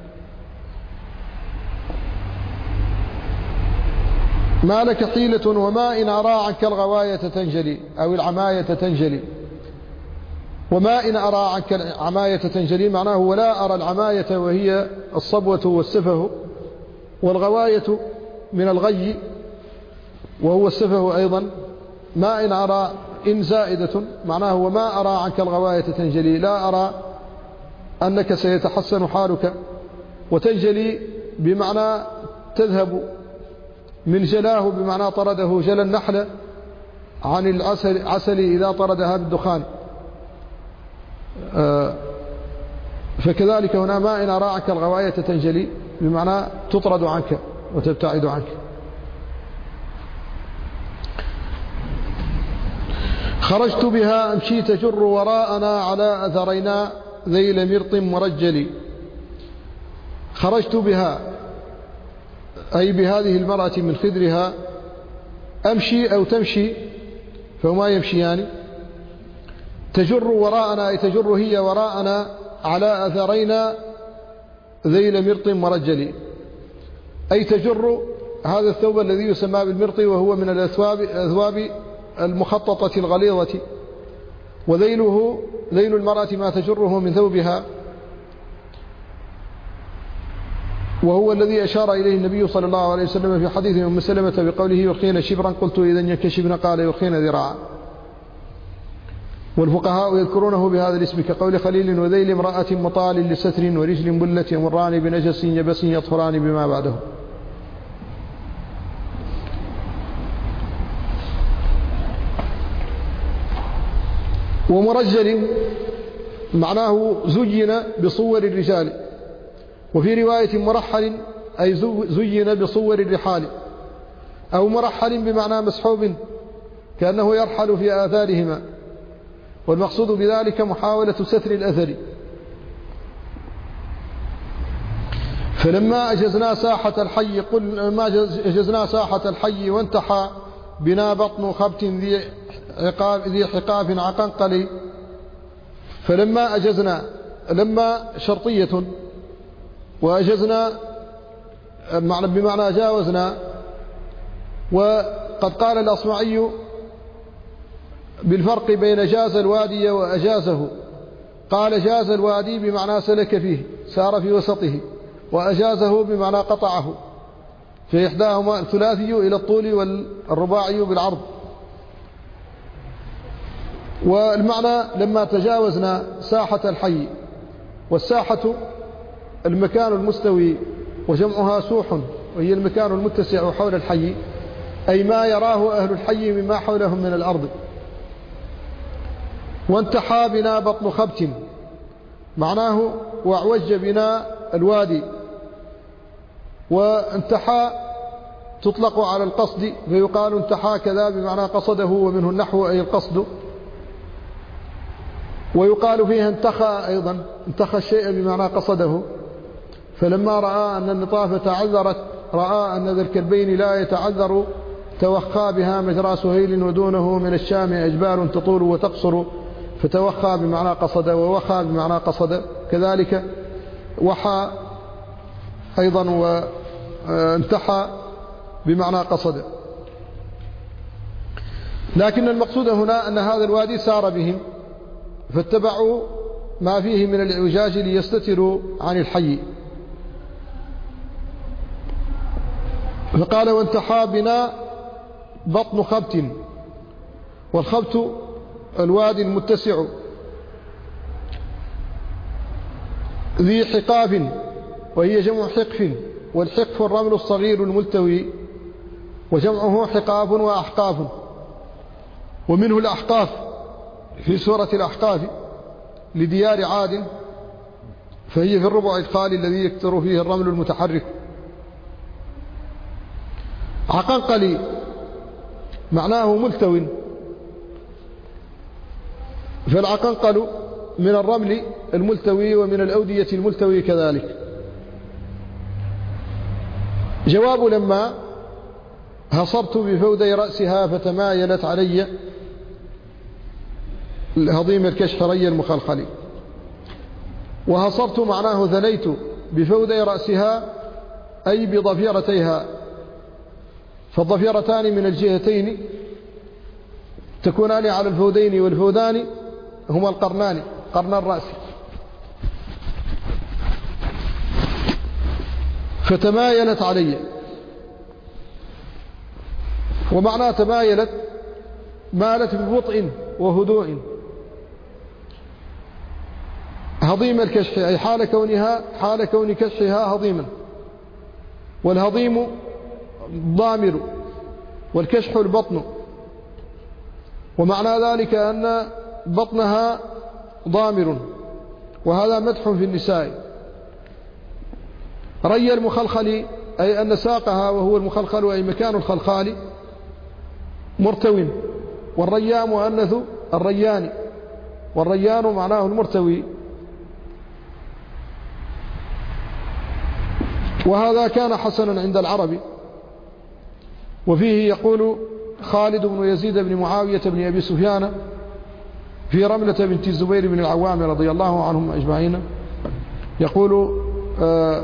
ما لك حيلة وما إن أرى عنك الغواية تنجلي، أو العماية تنجلي. وما إن أرى عنك العماية تنجلي معناه ولا أرى العماية وهي الصبوة والسفه، والغواية من الغي وهو السفه أيضا. ما إن أرى إن زائدة، معناه وما أرى عنك الغواية تنجلي، لا أرى أنك سيتحسن حالك. وتنجلي بمعنى تذهب، من جلاه بمعنى طرده، جل النحل عن العسل عسل إذا طردها بالدخان. فكذلك هنا ما إن أرى عنك الغواية تنجلي بمعنى تطرد عنك وتبتعد عنك. خرجت بها أمشي تجر وراءنا على أثرينا ذيل مرط مرجل. خرجت بها أي بهذه المرأة من خدرها، أمشي أو تمشي فهما يمشيان. تجر وراءنا أي تجر هي وراءنا على أثرينا ذيل مرط مرجل، أي تجر هذا الثوب الذي يسمى بالمرط، وهو من الأثواب المخططة الغليظة. وذيله ذيل المرأة ما تجره من ثوبها، وهو الذي أشار إليه النبي صلى الله عليه وسلم في حديث أم سلمة بقوله يرخين شبرا، قلت إذن ينكشفن، قال يرخين ذراعا. والفقهاء يذكرونه بهذا الاسم كقول خليل وذيل امرأة مطال لستر ورجل بلة يمران بنجس يبس يطهران بما بعده. ومرجل معناه زين بصور الرجال، وفي رواية مرحل أي زين بصور الرحال، أو مرحل بمعنى مسحوب كأنه يرحل في آثارهما، والمقصود بذلك محاولة ستر الأثر. ف فلما أجزنا ساحة الحي قل ما أجزنا ساحة الحي وانتحى بنا بطن خبت ذي عقاب ذي حقاف عقنقلي. فلما أجزنا لما شرطية وأجزنا بمعنى جاوزنا. وقد قال الأصمعي بالفرق بين جاز الوادي وأجازه، قال جاز الوادي بمعنى سلك فيه سار في وسطه، وأجازه بمعنى قطعه، فإحداهما الثلاثي إلى الطول والرباعي بالعرض. والمعنى لما تجاوزنا ساحة الحي، والساحة المكان المستوي وجمعها سوح وهي المكان المتسع حول الحي، أي ما يراه أهل الحي مما حولهم من الأرض. وانتحى بنا بطن خبت معناه واعوج بنا الوادي. وانتحى تطلق على القصد فيقال انتحى كذا بمعنى قصده، ومنه النحو أي القصد. ويقال فيها انتخى أيضا، انتخى الشيء بمعنى قصده. فلما رأى أن النطافة تعذرت رأى أن ذا الكلبين لا يتعذر توخى بها مجرى سهيل، ودونه من الشام أجبال تطول وتقصر. فتوخى بمعنى قصد، ووخى بمعنى قصد كذلك، وحى أيضا، وانتحى بمعنى قصد. لكن المقصود هنا أن هذا الوادي سار بهم فاتبعوا ما فيه من الإعوجاج ليستتروا عن الحي. فقال وانتحى بنا بطن خبت، والخبت الوادي المتسع ذي حقاف، وهي جمع حقف، والحقف الرمل الصغير الملتوي، وجمعه حقاف وأحقاف، ومنه الأحقاف في سورة الأحقاف لديار عاد، فهي في الربع الخالي الذي يكثر فيه الرمل المتحرك. عقنقلي معناه ملتو، فالعقنقل من الرمل الملتوي ومن الأودية الملتوي كذلك. جواب لما هصرت بفودي رأسها فتمايلت علي هضيم الكشح ري المخلخل. وهصرت معناه ذليت بفودي رأسها أي بضفيرتيها، فالضفيرتان من الجهتين تكونان على الفودين، والفودان هما القرنان، قرن الرأس. فتمايلت علي، ومعنى تمايلت مالت ببطء وهدوء. هضيم الكشح أي حال كونها حال كون كشحها هضيما، والهضيم ضامر، والكشح البطن، ومعنى ذلك أن بطنها ضامر، وهذا مدح في النساء. ري المخلخل أي أن ساقها وهو المخلخل أي مكان الخلخال مرتو، والريان مؤنث الريان، والريان معناه المرتوي. وهذا كان حسنا عند العرب. وفيه يقول خالد بن يزيد بن معاوية بن أبي سفيان في رملة بنت الزبير بن العوام رضي الله عنهم أجمعين، يقول آه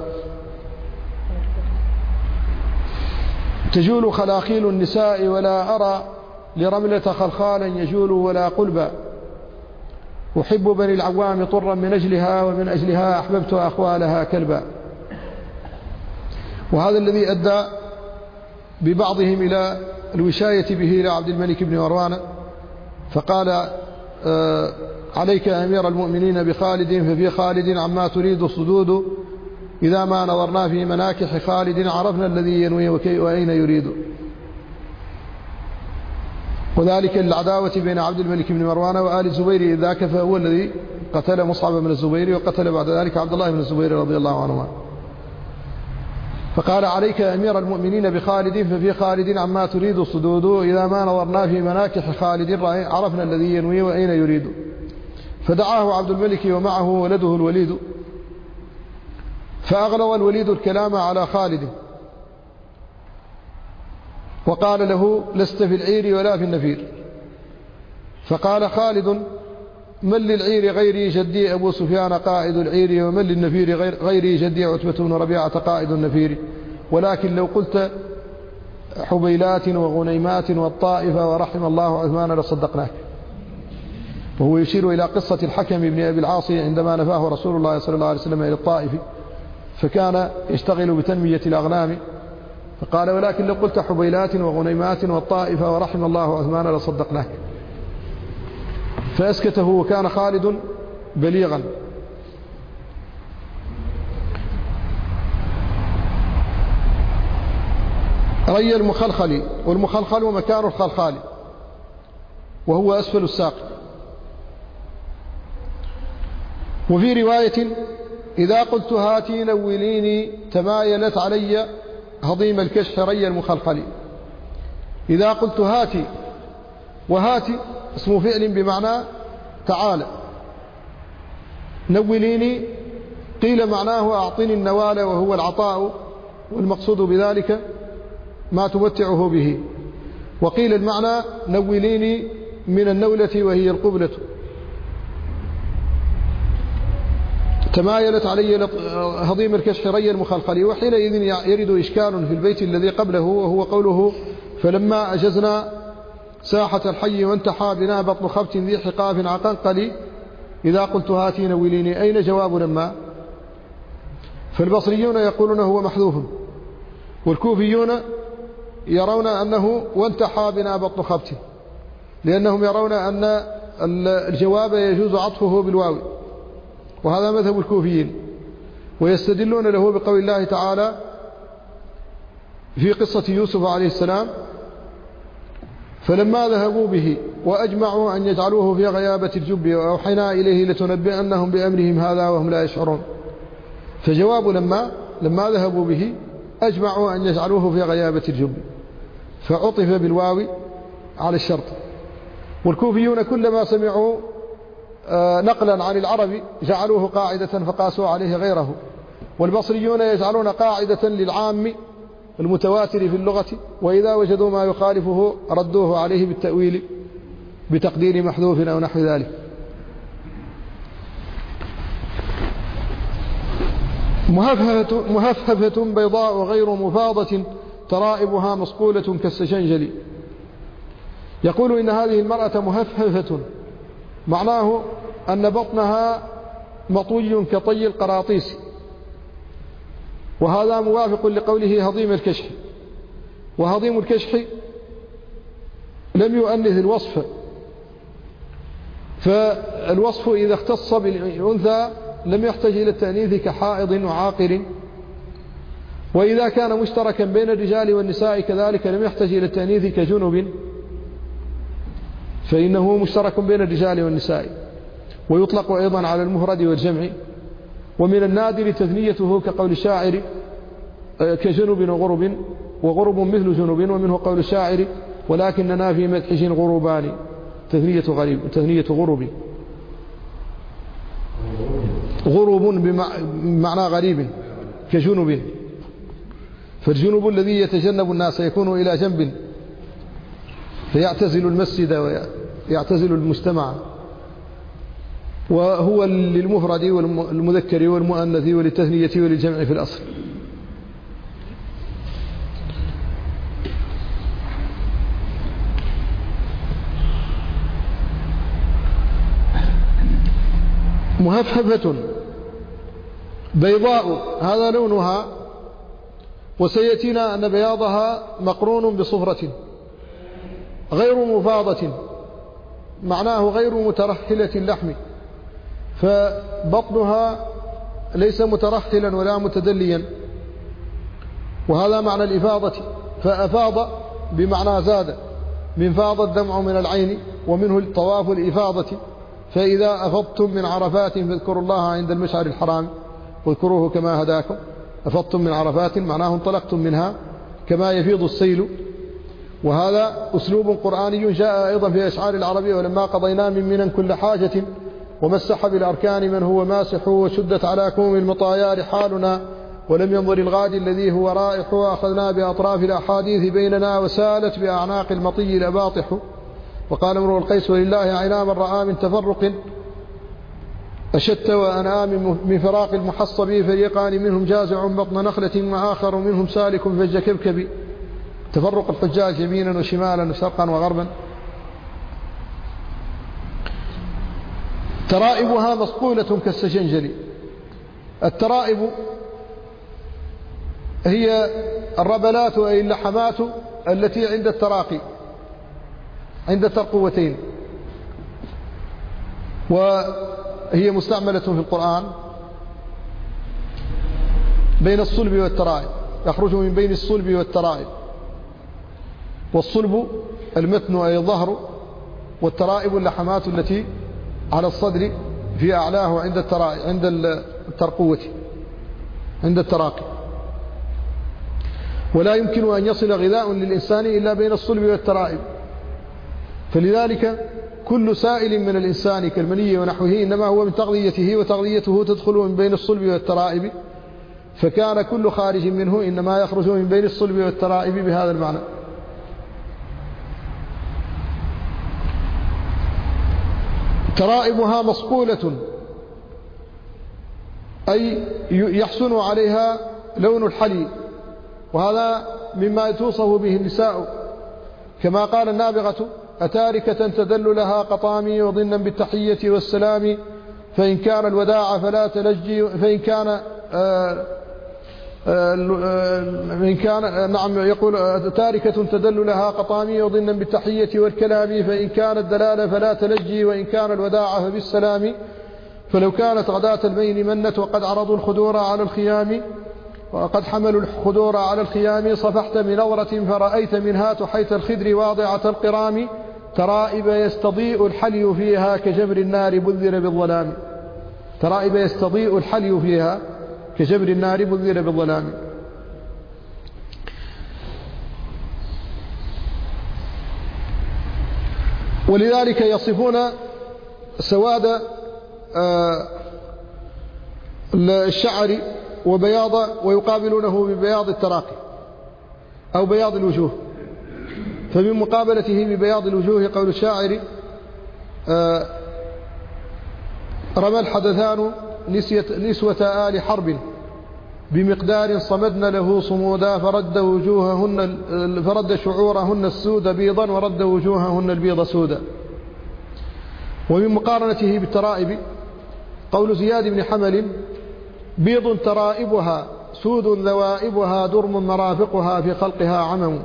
تجول خلاخيل النساء ولا أرى لرملة خلخالا يجول ولا قلبا، أحب بني العوام طرا من أجلها، ومن أجلها أحببت أخوالها كلبا. وهذا الذي أدى ببعضهم إلى الوشاية به إلى عبد الملك بن مروان، فقال آه عليك أمير المؤمنين بخالد، ففي خالد عما تريد الصدود، إذا ما نظرنا في مناكح خالد عرفنا الذي ينوي وأين يريد. وذلك للعداوة بين عبد الملك بن مروان وآل الزبير ذاك، فهو الذي قتل مصعب بن الزبير، وقتل بعد ذلك عبد الله بن الزبير رضي الله عنهما. فقال عليك أمير المؤمنين بخالد، ففي خالد عما تريد الصدود، إذا ما نظرنا في مناكح خالد عرفنا الذي ينوي وأين يريد. فدعاه عبد الملك ومعه ولده الوليد، فأغلظ الوليد الكلام على خالد، وقال له لست في العير ولا في النفير. فقال خالد من للعير غيري جدي أبو سفيان قائد العير، ومن للنفير غيري جدي عتبة بن ربيعة قائد النفير، ولكن لو قلت حبيلات وغنيمات والطائفة ورحم الله عثمان لصدقناك. وهو يشير إلى قصة الحكم بن أبي العاص عندما نفاه رسول الله صلى الله عليه وسلم إلى الطائف، فكان يشتغل بتنمية الأغنام، فقال ولكن لو قلت حبيلات وغنيمات والطائفة ورحم الله عثمان لصدقناك، فأسكته، وكان خالد بليغا. ري المخلخل، والمخلخل مكان الخلخال وهو أسفل الساق. وفي رواية إذا قلت هاتي نوليني تمايلت علي هضيم الكشح ري المخلخل. إذا قلت هاتي، وهاتي اسم فعل بمعنى تعالى. نوليني قيل معناه أعطني النوال وهو العطاء، والمقصود بذلك ما تمتعه به. وقيل المعنى نوليني من النولة وهي القبلة. تمايلت علي هضيم الكشح ري المخلخل. وحينئذ يرد إشكال في البيت الذي قبله، وهو قوله فلما أجزنا ساحة الحي وانتحى بنا بطن خبت ذي حقاف عقنقلي إذا قلت هاتي نوليني أين جواب لما؟ فالبصريون يقولون هو محذوف، والكوفيون يرون أنه وانتحى بنا بطن خبت، لأنهم يرون أن الجواب يجوز عطفه بالواو، وهذا مذهب الكوفيين، ويستدلون له بقول الله تعالى في قصة يوسف عليه السلام: فلما ذهبوا به وأجمعوا أن يجعلوه في غيابة الجب وأوحينا إليه لتنبئنهم بأمرهم هذا وهم لا يشعرون. فجواب لما لما ذهبوا به أجمعوا أن يجعلوه في غيابة الجب، فعطف بالواو على الشرط. والكوفيون كلما سمعوا نقلا عن العرب جعلوه قاعدة فقاسوا عليه غيره، والبصريون يجعلون قاعدة للعام المتواتر في اللغة، وإذا وجدوا ما يخالفه ردوه عليه بالتأويل بتقدير محذوف أو نحو ذلك. مهفهفة, مهفهفة بيضاء غير مفاضة ترائبها مصقولة كالسشنجل. يقول إن هذه المرأة مهفهفة، معناه أن بطنها مطوي كطي القراطيس، وهذا موافق لقوله هضيم الكشح، وهضيم الكشح لم يؤنث الوصف، فالوصف إذا اختص بالأنثى لم يحتج إلى التأنيث كحائض وعاقر، وإذا كان مشتركا بين الرجال والنساء كذلك لم يحتج إلى التأنيث كجنب، فإنه مشترك بين الرجال والنساء. ويطلق أيضا على المفرد والجمع، ومن النادر تثنيته كقول الشاعر كجنب وغرب، وغرب مثل جنب، ومنه قول الشاعر ولكننا في مدحش غروبان، تثنية غريب تثنية غرب غروب بمعنى غريب كجنب، فالجنب الذي يتجنب الناس يكون إلى جنب فيعتزل المسجد ويعتزل المجتمع، وهو للمفرد والمذكر والمؤنث وللتثنية وللجمع في الأصل. مهفهفة بيضاء هذا لونها، وسيأتينا أن بياضها مقرون بصفرة غير مفاضة، معناه غير مترهلة اللحم، فبطنها ليس مترهلا ولا متدليا، وهذا معنى الإفاضة. فأفاض بمعنى زاد، من فاض الدمع من العين، ومنه طواف الإفاضة. فإذا أفضتم من عرفات فاذكروا الله عند المشعر الحرام واذكروه كما هداكم. أفضتم من عرفات معناه انطلقتم منها كما يفيض السيل، وهذا أسلوب قرآني جاء أيضا في أشعار العربية: ولما قضينا من منن كل حاجة ومسح بالأركان من هو ماسح، وشدت على كوم المطايا رحالنا، ولم ينظر الغادي الذي هو رائح، وأخذنا بأطراف الأحاديث بيننا وسالت بأعناق المطي الأباطح. وقال امرؤ القيس: ولله عنا من رأى من تفرق أشت وأنام من فراق المحصب، فريقان منهم جازع بطن نخلة وآخر منهم سالك فج كبكب. تفرق الحجاج يمينا وشمالا وشرقا وغربا. ترائبها مصقولة كالسجنجل. الترائب هي الربلات أي اللحمات التي عند التراقي، عند الترقوتين، وهي مستعملة في القرآن بين الصلب والترائب، يخرج من بين الصلب والترائب. والصلب المتن أي الظهر، والترائب اللحمات التي على الصدر في أعلاه عند الترائب عند الترقوة عند التراقي. ولا يمكن أن يصل غذاء للإنسان إلا بين الصلب والترائب، فلذلك كل سائل من الإنسان كالمني ونحوه إنما هو من تغذيته، وتغذيته تدخل من بين الصلب والترائب، فكان كل خارج منه إنما يخرج من بين الصلب والترائب بهذا المعنى. ترائبها مصقولة أي يحسن عليها لون الحلي، وهذا مما توصف به النساء، كما قال النابغة: أتاركة تدل لها قطامي وضنا بالتحية والسلام فإن كان الوداع فلا تلجي فإن كان آه إن كان نعم يقول تاركة تدل لها قطامي وضنا بالتحية والكلام فإن كان الدلالة فلا تلجي وإن كان الوداع فبالسلام فلو كانت غداة البين منت وقد عرضوا الخدور على الخيام وقد حملوا الخدور على الخيام صفحت بنظرة فرأيت منها تحيت الخدر واضعة القرام ترائب يستضيء الحلي فيها كجمر النار بذر بالظلام ترائب يستضيء الحلي فيها كجبر النار بذر بالظلام. ولذلك يصفون سواد الشعر وبياض ويقابلونه ببياض التراقي أو بياض الوجوه. فمن مقابلته ببياض الوجوه قول الشاعر رمى الحدثان نسوة آل حرب بمقدار صمدن له صمودا فرد وجوههن فرد شعورهن السود بيضا ورد وجوههن البيض سودا. ومن مقارنته بالترائب قول زياد بن حمل بيض ترائبها سود ذوائبها درم مرافقها في خلقها عمم.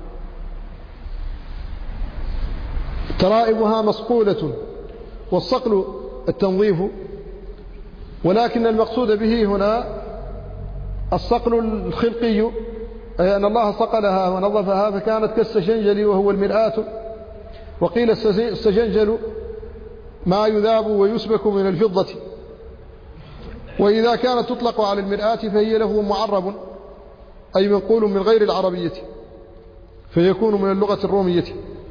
ترائبها مصقولة والصقل التنظيف ولكن المقصود به هنا الصقل الخلقي أي أن الله صقلها ونظفها فكانت كالسجنجل وهو المرآة. وقيل السجنجل ما يذاب ويسبك من الفضة وإذا كانت تطلق على المرآة فهي له معرب أي منقول من غير العربية فيكون من اللغة الرومية.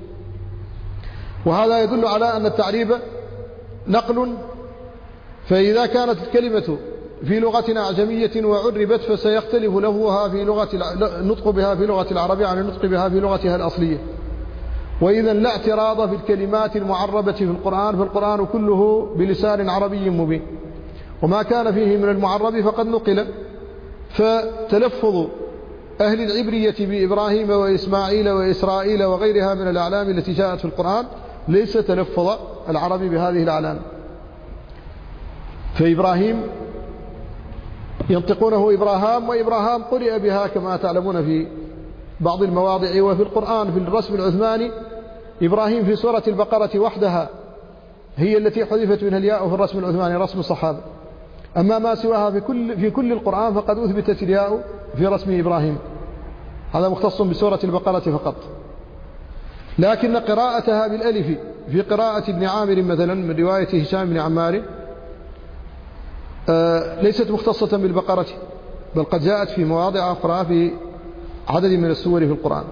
وهذا يدل على أن التعريب نقل فإذا كانت الكلمة في لغة أعجمية وعربت فسيختلف لفظها في لغة النطق بها في لغة العربية عن النطق بها في لغتها الأصلية. وإذا لا اعتراض في الكلمات المعربة في القرآن فالقرآن كله بلسان عربي مبين وما كان فيه من المعرب فقد نقل. فتلفظ أهل العبرية بإبراهيم وإسماعيل وإسرائيل وغيرها من الأعلام التي جاءت في القرآن ليس تلفظ العرب بهذه الأعلام. فإبراهيم ينطقونه إبراهام وإبراهام قرئ بها كما تعلمون في بعض المواضع. وفي القرآن في الرسم العثماني إبراهيم في سورة البقرة وحدها هي التي حذفت منها الياء في الرسم العثماني رسم الصحابة. أما ما سواها في كل, في كل القرآن فقد أثبتت الياء في رسم إبراهيم. هذا مختص بسورة البقرة فقط. لكن قراءتها بالألف في قراءة ابن عامر مثلا من رواية هشام بن عمار آه ليست مختصة بالبقرة بل قد جاءت في مواضع أخرى في عدد من السور في القرآن.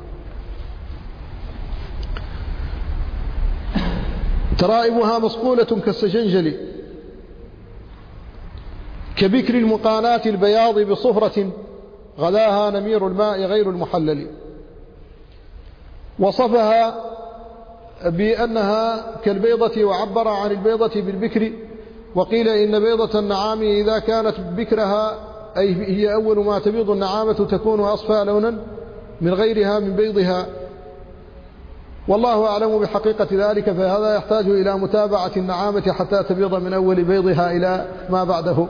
ترائبها مصقولة كالسجنجل كبكر المقانات البياض بصفرة غلاها نمير الماء غير المحلل. وصفها بأنها كالبيضة وعبر عن البيضة بالبكر. وقيل إن بيضة النعام إذا كانت بكرها أي هي أول ما تبيض النعامة تكون أصفى لونا من غيرها من بيضها. والله أعلم بحقيقة ذلك فهذا يحتاج إلى متابعة النعامة حتى تبيض من أول بيضها إلى ما بعده.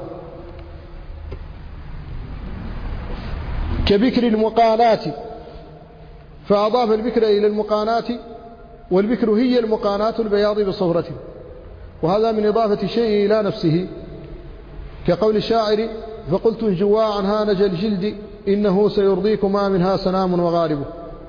كبكر المقانات فأضاف البكر إلى المقانات والبكر هي المقانات البياض بصفرة وهذا من إضافة الشيء إلى نفسه كقول الشاعر فقلت انجوا عنها نجى الجلد إنه سيرضيكما منها سنام وغاربه.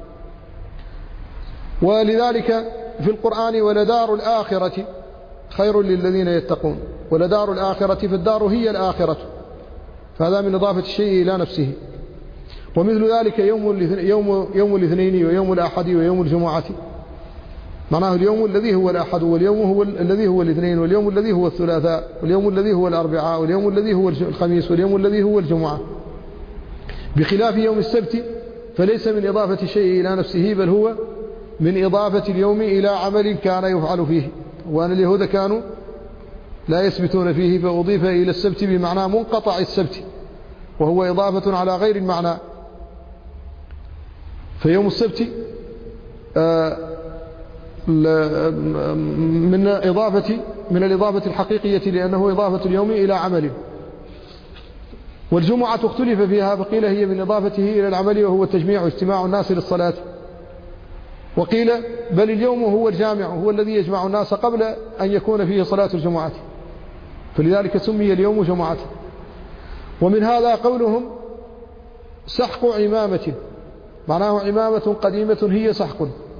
ولذلك في القرآن ولدار الآخرة خير للذين يتقون ولدار الآخرة فالدار هي الآخرة فهذا من إضافة الشيء إلى نفسه. ومثل ذلك يوم يوم يوم الاثنين ويوم الأحد ويوم الجمعة معناه اليوم الذي هو الأحد واليوم هو الذي هو الاثنين واليوم الذي هو الثلاثاء واليوم الذي هو الأربعاء واليوم الذي هو الخميس واليوم الذي هو الجمعة. بخلاف يوم السبت فليس من إضافة شيء إلى نفسه بل هو من إضافة اليوم إلى عمل كان يفعل فيه. وأن اليهود كانوا لا يثبتون فيه فأضيف إلى السبت بمعنى منقطع السبت وهو إضافة على غير المعنى. فيوم السبت آه من إضافة من الإضافة الحقيقية لأنه إضافة اليوم إلى عمل. والجمعة اختلف فيها فقيل هي من إضافته إلى العمل وهو التجميع واجتماع الناس للصلاة، وقيل بل اليوم هو الجامع هو الذي يجمع الناس قبل أن يكون فيه صلاة الجمعة، فلذلك سمي اليوم جمعة. ومن هذا قولهم سحق عمامة، معناه عمامة قديمة هي سحق،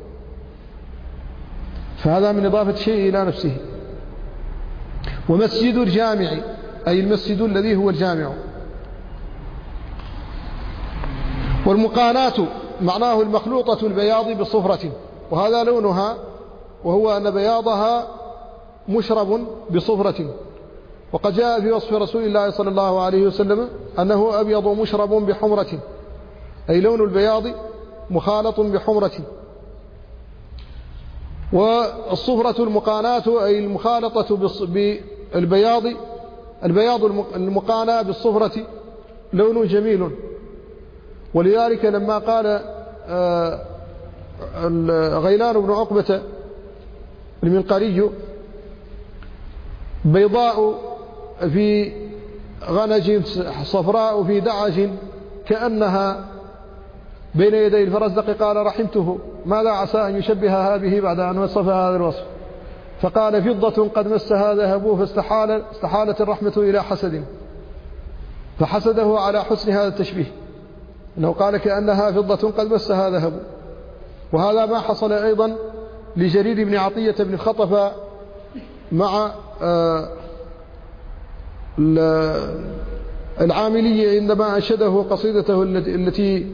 فهذا من إضافة شيء إلى نفسه. ومسجد الجامع أي المسجد الذي هو الجامع. والمقانات معناه المخلوطة البياض بصفرة، وهذا لونها، وهو أن بياضها مشرب بصفرة. وقد جاء في وصف رسول الله صلى الله عليه وسلم أنه أبيض مشرب بحمرة، أي لون البياض مخالط بحمرة. والصفرة المقانات أي المخالطة بالبياض، البياض المقانى بالصفرة لون جميل. ولذلك لما قال غيلان بن عقبة المنقري بيضاء في غنج صفراء في دعج كأنها بين يدي الفرزدق، قال رحمته ماذا عسى أن يشبهها به بعد أن وصف هذا الوصف، فقال فضة قد مسها ذهب فاستحال استحالت الرحمة إلى حسد، فحسده على حسن هذا التشبيه، أنه قال كأنها فضة قد مسها ذهب. وهذا ما حصل أيضا لجرير بن عطية بن الخطف مع العاملية عندما أنشده قصيدته التي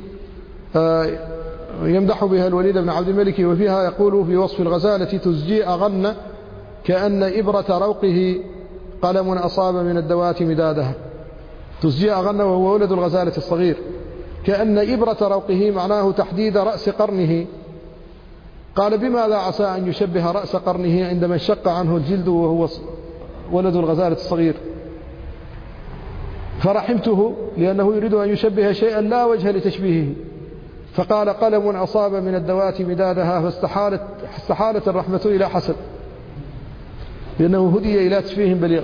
يمدح بها الوليد بن عبد الملك، وفيها يقول في وصف الغزالة تزجي أغن كأن إبرة روقه قلم أصاب من الدوات مدادها. تزجي أغن وهو ولد الغزالة الصغير، كأن إبرة روقه معناه تحديد رأس قرنه. قال بماذا عسى أن يشبه رأس قرنه عندما انشق عنه الجلد وهو ولد الغزالة الصغير؟ فرحمته لأنه يريد أن يشبه شيئا لا وجه لتشبيهه، فقال قلم أصاب من الدوات مدادها فاستحالت استحالت الرحمة إلى حسد، لأنه هدي إلى تشبيه بليغ.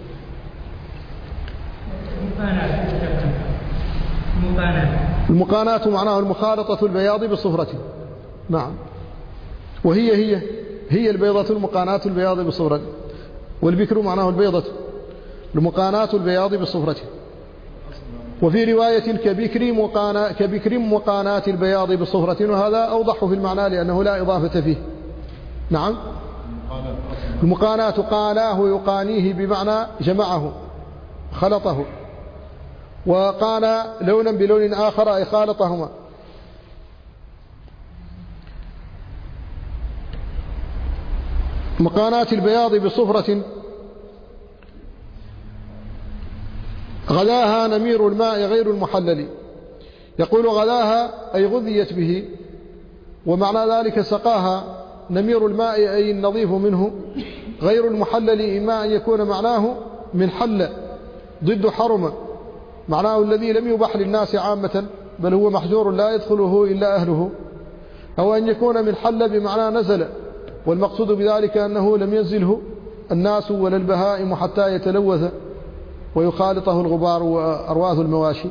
المقانات معناه المخالطة البياض بصفرة. نعم، وهي هي هي البيضة المقانات البياض بصفرة. والبكر معناه البيضة، المقانات البياض بصفرة. وفي رواية كبكر مقانا كبكر مقانات البياض بصفرة، وهذا أوضح في المعنى لأنه لا إضافة فيه. نعم، المقانات قاناه يقانيه بمعنى جمعه خلطه، وقانا لونا بلون آخر أي خالطهما. مقانات البياض بصفرة غذاها نمير الماء غير المحلل. يقول غذاها أي غذيت به، ومعنى ذلك سقاها. نمير الماء أي النظيف منه، غير المحلل إما أن يكون معناه من حل ضد حرم، معناه الذي لم يباح للناس عامة بل هو محجور لا يدخله إلا أهله، أو أن يكون من حل بمعنى نزل، والمقصود بذلك أنه لم ينزله الناس ولا البهائم حتى يتلوث ويخالطه الغبار وأرواث المواشي.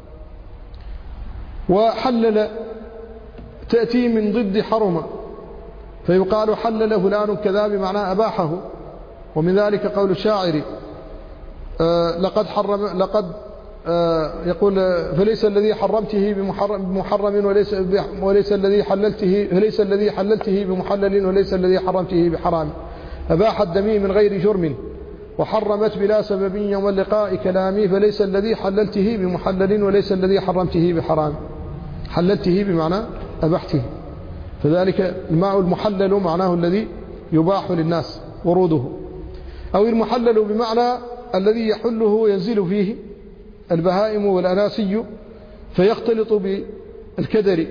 وحلل تأتي من ضد حرم، فيقال حلل فلان كذا بمعنى أباحه. ومن ذلك قول الشاعر آه لقد حرم لقد آه يقول فليس الذي حرمته بمحرم وليس وليس الذي حللته فليس الذي حللته بمحلل وليس الذي حرمته بحرام. أباح الدمي من غير جرم وحرمت بلا سبب يوم اللقاء كلامي، فليس الذي حللته بمحلل وليس الذي حرمته بحرام. حللته بمعنى أبحته، فذلك الماء المحلل معناه الذي يباح للناس وروده، أو المحلل بمعنى الذي يحله وينزل فيه البهائم والأناسي فيختلط بالكدر.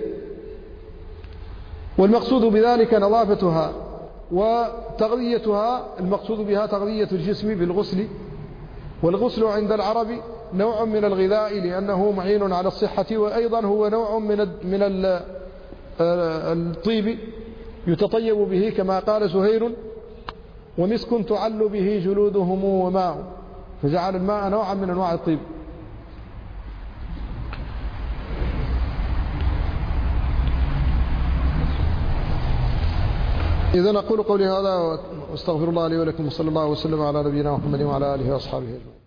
والمقصود بذلك نظافتها وتغذيتها، المقصود بها تغذية الجسم بالغسل. والغسل عند العرب نوع من الغذاء لأنه معين على الصحة، وأيضا هو نوع من من الطيب يتطيب به كما قال زهير ومسك تعل به جلودهم وماء، فجعل الماء نوعا من أنواع الطيب. إذن أقول قولي هذا واستغفر الله لي ولكم، وصلى الله وسلم على نبينا محمد وعلى آله وأصحابه أجمعين.